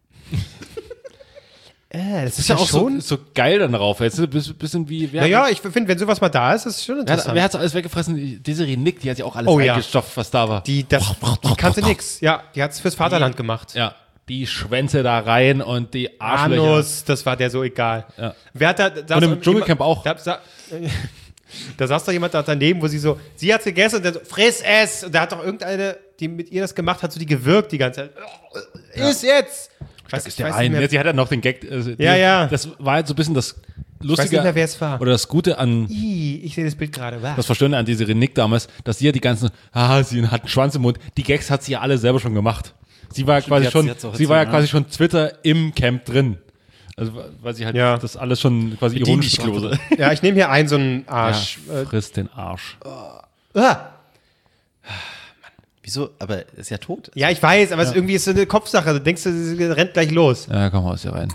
äh, das ist, ist ja ja auch so, schon. so geil dann drauf. Jetzt ein bisschen, bisschen wie, wer, Naja, ich finde, wenn sowas mal da ist, ist es schon wer, hat, interessant. wer hat's alles weggefressen? Die- Desiree Nick, die hat ja auch alles Oh ja. eingestopft, was da war. die, das, die kannte nix. Ja, die hat's fürs Vaterland gemacht. Ja, die Schwänze da rein und die Arschlöcher. Anus, das war der so egal. Ja. Wer hat da, da Und im saß Dschungelcamp jemand- auch. Da, sa- da saß doch jemand da daneben, wo sie so, sie hat's gegessen und dann so, friss es. Und da hat doch irgendeine, die mit ihr das gemacht hat, so die gewirkt die ganze Zeit. Oh, iss jetzt! Ich weiß, ich weiß nicht Ein. mehr, Ja, sie hat ja noch den Gag. Also die, Ja, ja. Das war jetzt so ein bisschen das Lustige. nicht mehr, wer es war. Oder das Gute an, Ih, ich sehe das Bild gerade. das Verstörende an Desiree Nick damals, dass sie ja die ganzen, ah, sie hat einen Schwanz im Mund, die Gags hat sie ja alle selber schon gemacht. Sie war ja quasi hat- schon, sie hat's auch sie war ja erzählt, quasi schon Twitter im Camp drin. Also, weil sie halt Ja. das alles schon quasi ironisch betrachtet. Ja, ich nehme hier einen, so einen Ja, Arsch. frisst den Arsch. Ah. Wieso? Aber ist ja tot. Ja, ich weiß, aber es irgendwie ist so eine Kopfsache. Du denkst, sie rennt gleich los. Ja, komm aus hier rein.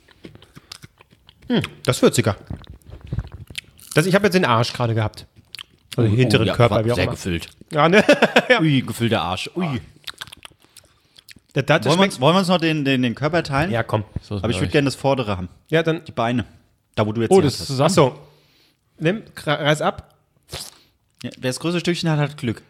Das ist würziger. Das, ich habe jetzt den Arsch gerade gehabt. Also den hinteren ja, Körper, war wie auch sehr immer. gefüllt. Ja, ne? Ui, gefüllter Arsch. Ui. Das, das Wollen wir, schmeckt. uns, wollen wir uns noch den, den, den Körper teilen? Ja, komm. So ist Aber ich mit würde euch. gerne das Vordere haben. Ja, dann. Die Beine. Da, wo du jetzt Oh, die das Hand ist hast. zusammen. Ach so. Nimm, kra- reiß ab. Ja, wer das größte Stückchen hat, hat Glück.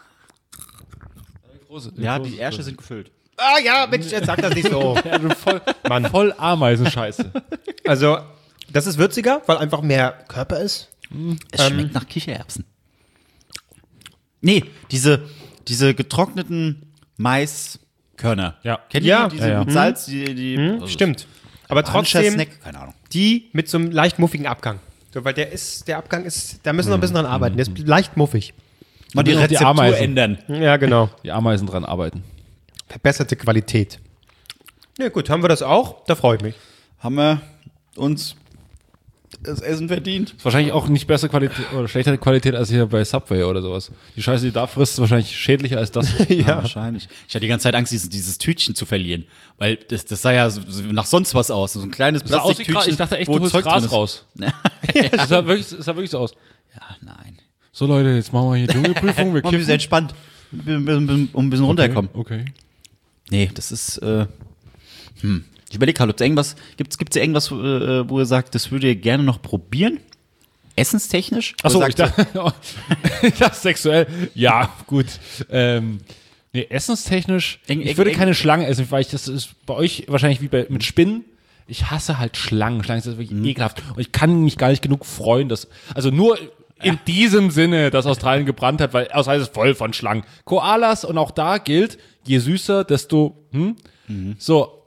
Große- Ja, große- die Ärsche sind gefüllt. Ah ja, Mensch, jetzt sag das nicht so. Ja, du voll, Mann. voll Ameisenscheiße. Also, das ist würziger, weil einfach mehr Körper ist. Es schmeckt nach Kichererbsen. Nee, diese, diese getrockneten Maiskörner. Ja. Kennt Ja. ihr die? Diese Ja, ja. mit Salz, die, die also Stimmt. Aber japanischer trotzdem Snack, keine Ahnung. die mit so einem leicht muffigen Abgang. So, weil der ist, der Abgang ist, da müssen wir noch ein bisschen dran arbeiten. Der ist leicht muffig. Mal die müssen auch die Rezeptur Ameisen. ändern. Ja, genau. Die Ameisen dran arbeiten. Verbesserte Qualität. Ja, gut, haben wir das auch? Da freue ich mich. Haben wir uns das Essen verdient? Ist wahrscheinlich auch nicht bessere Qualität oder schlechtere Qualität als hier bei Subway oder sowas. Die Scheiße, die da frisst, ist wahrscheinlich schädlicher als das. Ja, wahrscheinlich. Ich hatte die ganze Zeit Angst, dieses, dieses Tütchen zu verlieren. Weil das, das sah ja so, so nach sonst was aus. So ein kleines Das sah aus wie Gras. Plastiktütchen. Ich dachte echt, wo du holst Zeug drin Gras ist. raus. Ja, Das sah wirklich, das sah wirklich so aus. ja, nein. So Leute, jetzt machen wir hier Dschungelprüfung. Wir Mal ein bisschen kippen. entspannt. Um ein bisschen, um ein bisschen runterkommen. Okay. Nee, das ist, äh, hm. Ich überlege gerade, ob es irgendwas, gibt's, gibt's da irgendwas, äh, wo ihr sagt, das würdet ihr gerne noch probieren? Essenstechnisch? Wo Achso, ihr ich sagt, dachte, ich dachte sexuell. Ja, gut. Ähm, nee, essenstechnisch. Eng- Ich eng- würde eng- keine Schlange essen, weil ich das ist bei euch wahrscheinlich wie bei, mit Spinnen. Ich hasse halt Schlangen. Schlangen sind wirklich ekelhaft. Und ich kann mich gar nicht genug freuen, dass, also nur in diesem Sinne, dass Australien gebrannt hat, weil Australien ist voll von Schlangen. Koalas und auch da gilt, je süßer, desto, hm? So.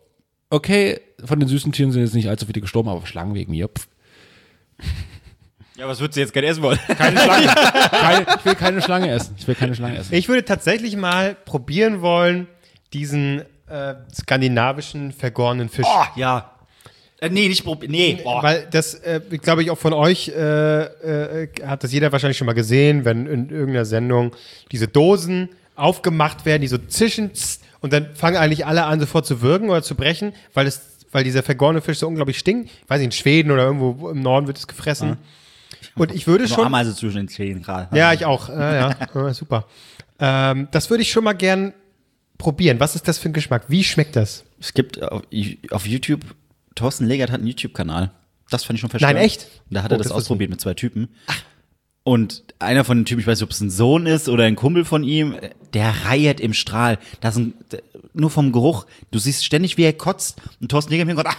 okay, von den süßen Tieren sind jetzt nicht allzu viele gestorben, aber Schlangen wegen mir. Pff. Ja, was würdest du jetzt gerne essen wollen? Keine Schlange. Keine, ich will keine Schlange essen. Ich will keine Schlange essen. Ich würde tatsächlich mal probieren wollen, diesen äh, skandinavischen vergorenen Fisch. Oh, ja. Äh, nee, nicht probieren. Nee. Oh. Weil das, äh, glaube ich, auch von euch äh, äh, hat das jeder wahrscheinlich schon mal gesehen, wenn in irgendeiner Sendung diese Dosen aufgemacht werden, die so zischen tss, und dann fangen eigentlich alle an, sofort zu würgen oder zu brechen, weil es, weil dieser vergorene Fisch so unglaublich stinkt. Ich weiß nicht, in Schweden oder irgendwo im Norden wird es gefressen. Ja. Und ich würde Nur schon. Ameise zwischen den Zähnen gerade. Ja, ich auch. Ja, ja. Ja, super. Ähm, das würde ich schon mal gern probieren. Was ist das für ein Geschmack? Wie schmeckt das? Es gibt auf, auf YouTube, Thorsten Legert hat einen YouTube-Kanal. Das fand ich schon verstanden. Nein, echt? Da hat Oh, er das, das ausprobiert mit zwei Typen. Und einer von den Typen, ich weiß nicht, ob es ein Sohn ist oder ein Kumpel von ihm, der reiert im Strahl. Das ist ein, nur vom Geruch. Du siehst ständig, wie er kotzt. Und Thorsten Legert im Hintergrund.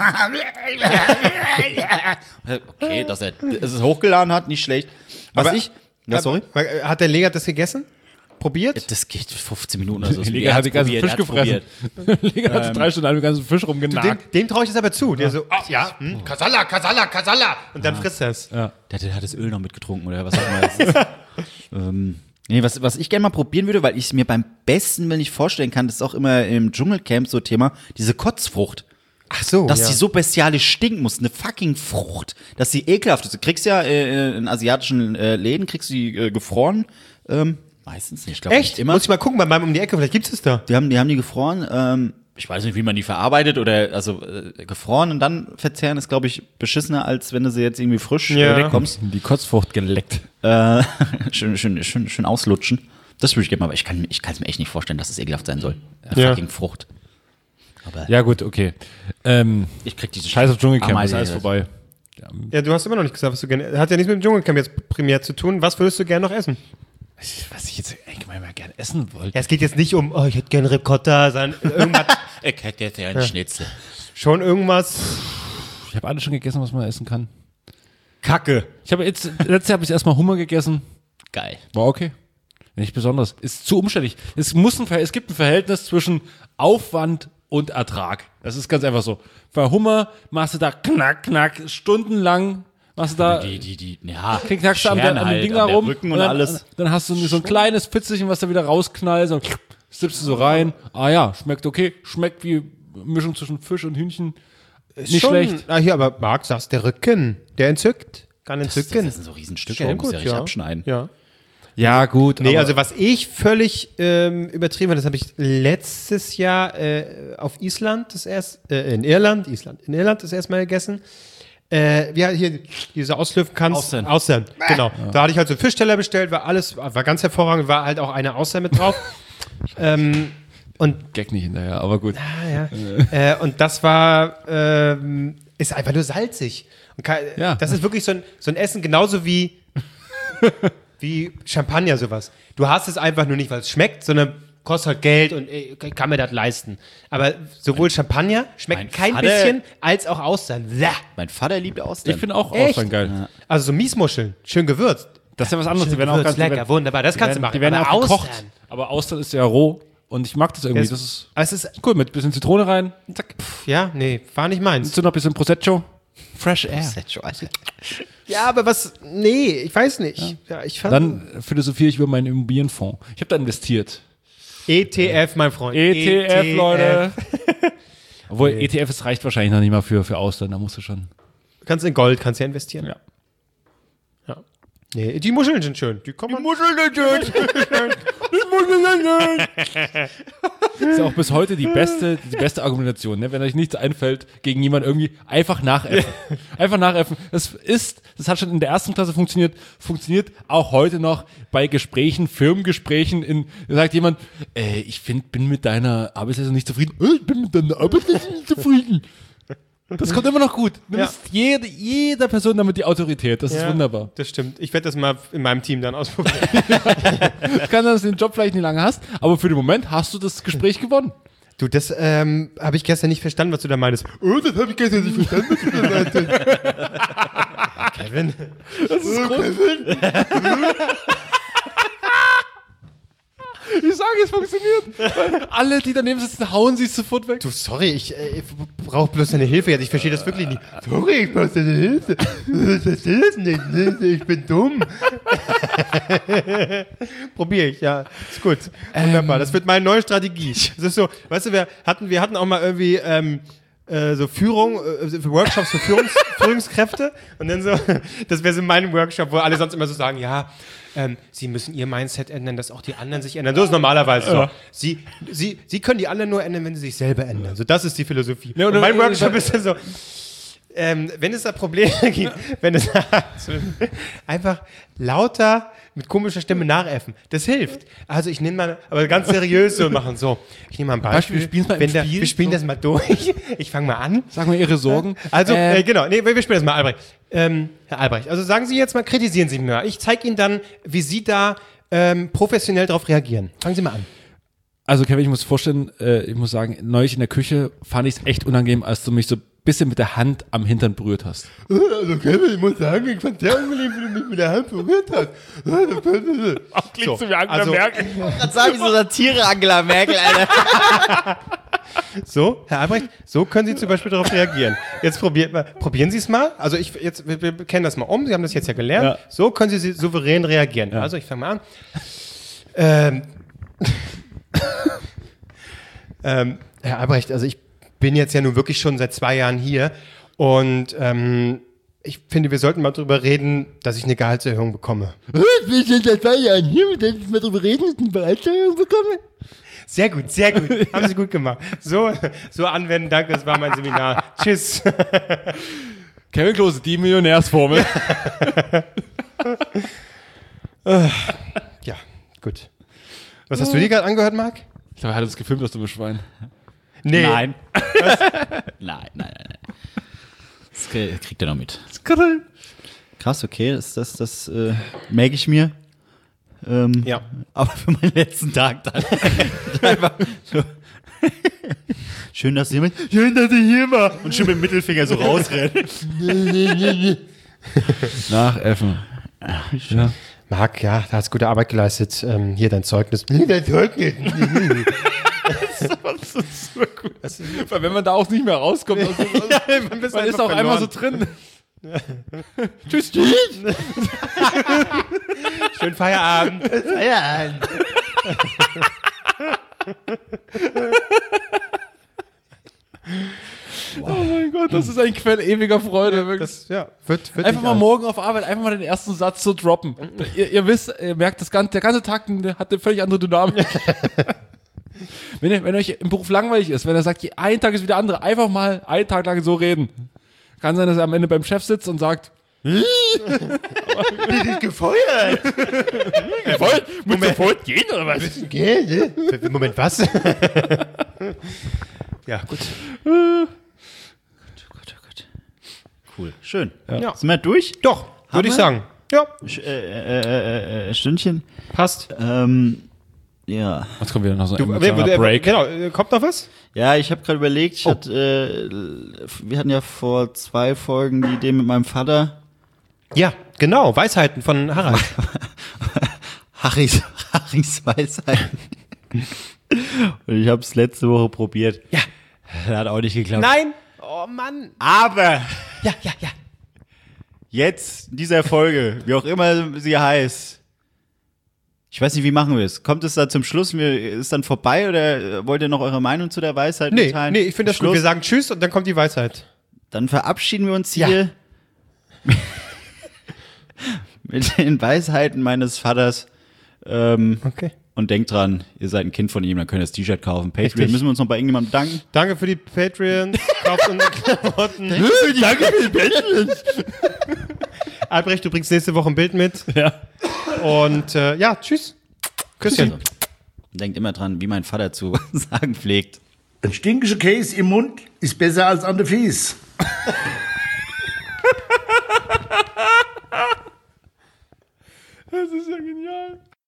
Okay, dass er es hochgeladen hat, nicht schlecht. Was Aber- ich. Ja, sorry. Hat der Legert das gegessen? Probiert? Das geht fünfzehn Minuten oder so. Leger Er hat hat's den ganzen probiert, Fisch er hat's gefressen. Leger hat drei Stunden an dem ganzen Fisch Dem, rumgenagt. dem traue ich das aber zu. Der so, ah, ja, hm, Kasala, Kasala, Kasala. Und dann frisst er es. Ja. Der, der hat das Öl noch mitgetrunken oder was auch immer das ist. ähm, nee, was, was ich gerne mal probieren würde, weil ich es mir beim besten Willen nicht vorstellen kann, das ist auch immer im Dschungelcamp so Thema, diese Kotzfrucht. Ach so, Dass ja. die so bestialisch stinken muss, eine fucking Frucht. Dass sie ekelhaft ist. Du kriegst ja äh, in asiatischen äh, Läden, kriegst du die äh, gefroren. Ähm, meistens nicht, ich glaube Echt? nicht immer. Muss ich mal gucken, bei meinem um die Ecke, vielleicht gibt es es da. Die haben, die haben die gefroren. Ähm, ich weiß nicht, wie man die verarbeitet oder also äh, gefroren und dann verzehren ist, glaube ich, beschissener, als wenn du sie jetzt irgendwie frisch Ja. äh, wegkommst. Die Kotzfrucht geleckt. Äh, schön, schön, schön, schön auslutschen. Das würde ich gerne mal, aber ich kann ich kann es mir echt nicht vorstellen, dass es ekelhaft sein soll. Eine Ja. fucking Frucht. Aber Ja, gut, okay. Ähm, ich krieg diese Scheiß auf Dschungelcamp, ist Ameise- alles vorbei. Ja, du hast immer noch nicht gesagt, was du gerne. Hat ja nichts mit dem Dschungelcamp jetzt primär zu tun. Was würdest du gerne noch essen? Was ich jetzt eigentlich mal gerne essen wollte. Ja, es geht jetzt nicht um, oh, ich hätte gerne Ricotta, sondern irgendwas, Ich hätte jetzt ja einen Schnitzel. schon irgendwas. Ich habe alles schon gegessen, was man essen kann. Kacke. Ich habe jetzt, letztes Jahr habe ich erstmal Hummer gegessen. Geil. War okay. Nicht besonders. Ist zu umständlich. Es muss ein, Ver- es gibt ein Verhältnis zwischen Aufwand und Ertrag. Das ist ganz einfach so. Bei Hummer machst du da knack, knack, stundenlang machst du da, Die, die, die, ja, knackst du am, Scheren an dem halt, Ding an der rum Rücken und dann, alles. Dann hast du so ein kleines Pfitzelchen, was da wieder rausknallt, so sippst du so rein. Ah ja, schmeckt okay. Schmeckt wie Mischung zwischen Fisch und Hühnchen. Nicht schon, schlecht. Ah, hier, aber Marc, sagst der Rücken, der entzückt. Kann Das, entzücken. das sind so Riesenstücke, Schon der muss gut, ja richtig ja. abschneiden. Ja. Ja, gut. Nee, aber also was ich völlig ähm, übertrieben habe, das habe ich letztes Jahr äh, auf Island, das erst, äh, in Irland, Island, in Irland das erste Mal gegessen. Äh, ja, hier diese auslöften kannst. Austern. Austern, genau. Da hatte ich halt so einen Fischteller bestellt, war alles, war ganz hervorragend, war halt auch eine Austern mit drauf. ähm, und Gag nicht hinterher, aber gut. ja. äh, und das war, ähm, ist einfach nur salzig. Und kann, Ja. Das ist wirklich so ein, so ein Essen, genauso wie, wie Champagner, sowas. Du hast es einfach nur nicht, weil es schmeckt, sondern kostet halt Geld und ey, kann mir das leisten. Aber sowohl Champagner schmeckt Mein kein Vater- bisschen, als auch Austern. Bäh. Mein Vater liebt Austern. Ich finde auch Echt? Austern geil. Also so Miesmuscheln, schön gewürzt. Das ist ja was anderes. Die Schön werden auch gewürzt, ganz die lecker, werden- wunderbar, das die kannst werden, du machen. Die werden Aber auch gekocht. Austern. Aber Austern ist ja roh und ich mag das irgendwie. Es- Das ist Aber es ist, cool, mit bisschen Zitrone rein. Zack. ja, nee, war nicht meins. Dazu noch ein bisschen Prosecco. Fresh Air. Ja, aber was, nee, ich weiß nicht. Ja, ich fand, Dann philosophiere ich über meinen Immobilienfonds. Ich habe da investiert. E T F, mein Freund. E T F, Leute. Obwohl, E T F, es reicht wahrscheinlich noch nicht mal für, für Austern. Da musst du schon. Kannst in Gold, kannst ja investieren. Ja. Ja. Nee, die Muscheln sind schön. Die kommen. Die Muscheln sind schön. Das ist auch bis heute die beste, die beste Argumentation, ne? Wenn euch nichts einfällt, gegen jemanden irgendwie einfach nachäffen. Einfach nachäffen. Das ist, das hat schon in der ersten Klasse funktioniert, funktioniert auch heute noch bei Gesprächen, Firmengesprächen, in, da sagt jemand, äh, ich find, bin mit deiner Arbeitsleistung nicht zufrieden. Äh, ich bin mit deiner Arbeitsleistung nicht zufrieden. Das kommt immer noch gut. Du Ja. nimmst jede, jeder Person damit die Autorität. Das ist Ja, wunderbar. Das stimmt. Ich werde das mal in meinem Team dann ausprobieren. Es kann sein, dass du den Job vielleicht nicht lange hast, aber für den Moment hast du das Gespräch gewonnen. Du, das ähm, habe ich gestern nicht verstanden, was du da meinst. Oh, das habe ich gestern nicht verstanden, was du da meintest. Kevin. Das ist groß. Ich sage, es funktioniert. Weil alle, die daneben sitzen, hauen sie sofort weg. Du, sorry, ich, äh, ich brauche bloß deine Hilfe jetzt. Ich verstehe das wirklich nicht. Sorry, ich brauche deine Hilfe. Ich verstehe das nicht. Ich bin dumm. Probier ich, ja. Ist gut. Wunderbar. Das wird meine neue Strategie. Das ist so, weißt du, wir hatten, wir hatten auch mal irgendwie ähm, äh, so Führung, äh, Workshops für Führungs Führungskräfte. Und dann so, das wäre so mein Workshop, wo alle sonst immer so sagen, ja, Ähm, sie müssen ihr Mindset ändern, dass auch die anderen sich ändern. So ist normalerweise so. Sie, sie, sie können die anderen nur ändern, wenn sie sich selber ändern. So, das ist die Philosophie. Ja, und mein Workshop ist dann so, ähm, wenn es da Probleme gibt, wenn es einfach lauter mit komischer Stimme nachäffen. Das hilft. Also ich nehme mal, aber ganz seriös so machen. So, ich nehme mal ein Beispiel. Beispiel, wir spielen's mal im wenn der, Spiel. Wir spielen das mal durch. Ich fange mal an. Sag mal Ihre Sorgen. Also, Äh, äh, genau, nee, wir spielen das mal, Albrecht. Ähm, Herr Albrecht, also sagen Sie jetzt mal, kritisieren Sie mich mal. Ich zeige Ihnen dann, wie Sie da ähm, professionell darauf reagieren. Fangen Sie mal an. Also Kevin, ich muss vorstellen, äh, ich muss sagen, neulich in der Küche fand ich es echt unangenehm, als du mich so ein bisschen mit der Hand am Hintern berührt hast. Also Kevin, ich muss sagen, ich fand sehr unangenehm, wie du mich mit der Hand berührt hast. Ach, klingst du wie Angela Merkel. Das sag ich so Satire Angela Merkel, Alter. So, Herr Albrecht, so können Sie zum Beispiel darauf reagieren. Jetzt probiert mal, probieren Sie es mal. Also ich, jetzt, wir, wir kennen das mal um, Sie haben das jetzt ja gelernt. Ja. So können Sie souverän reagieren. Ja. Also ich fange mal an. Ähm, ähm, Herr Albrecht, also ich bin jetzt ja nun wirklich schon seit zwei Jahren hier und ähm, ich finde, wir sollten mal drüber reden, dass ich eine Gehaltserhöhung bekomme. Ich bin schon seit zwei Jahren hier, wir sollten mal drüber reden, dass ich eine Bereitstellung bekomme. Sehr gut, sehr gut. Haben Sie gut gemacht. So, so anwenden, danke, das war mein Seminar. Tschüss. Kevin Klose, die Millionärsformel. Ja, gut. Was hast du dir gerade angehört, Marc? Ich glaube, er hat uns gefilmt, das dumme Schwein. Nee. Nein. nein, nein, nein, nein. Das kriegt er noch mit. Krass, okay, das, das, das äh, merke ich mir. Ähm, Ja. Aber für meinen letzten Tag dann. Einfach so. Schön, dass jemand. Schön, dass ihr hier war. Und schön mit dem Mittelfinger so rausrennt. Nachäffen. Ja. Marc, ja, da hast gute Arbeit geleistet. Ähm, hier dein Zeugnis. Dein Zeugnis. Das ist so gut. Weil wenn man da auch nicht mehr rauskommt, aus dem, Ja, man bist man ist einfach auch einmal so verloren. drin. Tschüss, tschüss. Schönen Feierabend. Feierabend. Oh mein Gott, das ist ein Quell ewiger Freude. Wirklich. Das, ja, wird, wird Einfach nicht mal alt. morgen auf Arbeit, einfach mal den ersten Satz so droppen. ihr, ihr wisst, ihr merkt, das ganze, der ganze Tag der hat eine völlig andere Dynamik. wenn, ihr, wenn euch im Beruf langweilig ist, wenn er sagt, ein Tag ist wie der andere, einfach mal einen Tag lang so reden. Kann sein, dass er am Ende beim Chef sitzt und sagt, Die sind gefeuert. Wollt, muss sofort gehen oder was? Gell, ne? Moment, was? Ja, gut. Gott, oh Gott. Cool. Schön. Ja. Sind wir durch? Doch, würde ich wir? sagen. Ja, Sch- äh, äh, äh, Stündchen. passt. Ähm, ja. Jetzt kommt wieder noch so ein Du, emotionaler äh, Break. Genau, äh, kommt noch was? Ja, ich habe gerade überlegt, ich Oh. hatte, äh, wir hatten ja vor zwei Folgen die Idee mit meinem Vater. Ja, genau, Weisheiten von Harald. Harrys, Harrys Weisheiten. Und ich habe es letzte Woche probiert. Ja. Hat auch nicht geklappt. Nein! Oh Mann! Aber Ja, ja, ja. jetzt in dieser Folge, wie auch immer sie heißt, ich weiß nicht, wie machen wir es? Kommt es da zum Schluss? Wir- Ist dann vorbei oder wollt ihr noch eure Meinung zu der Weisheit Nee, mitteilen? nee, ich finde das gut. Schluss. Wir sagen Tschüss und dann kommt die Weisheit. Dann verabschieden wir uns Ja. hier mit den Weisheiten meines Vaters. Ähm, Okay. Und denkt dran, ihr seid ein Kind von ihm, dann könnt ihr das T-Shirt kaufen. Patreon, Richtig. müssen wir uns noch bei irgendjemandem bedanken? Danke für die Patreons. Kauft unsere Klamotten. Danke für die Patreons. Albrecht, du bringst nächste Woche ein Bild mit. Ja. Und äh, ja, tschüss. Küsschen. Denkt immer dran, wie mein Vater zu sagen pflegt. Ein stinkischer Käse im Mund ist besser als an der Fies. Das ist ja genial.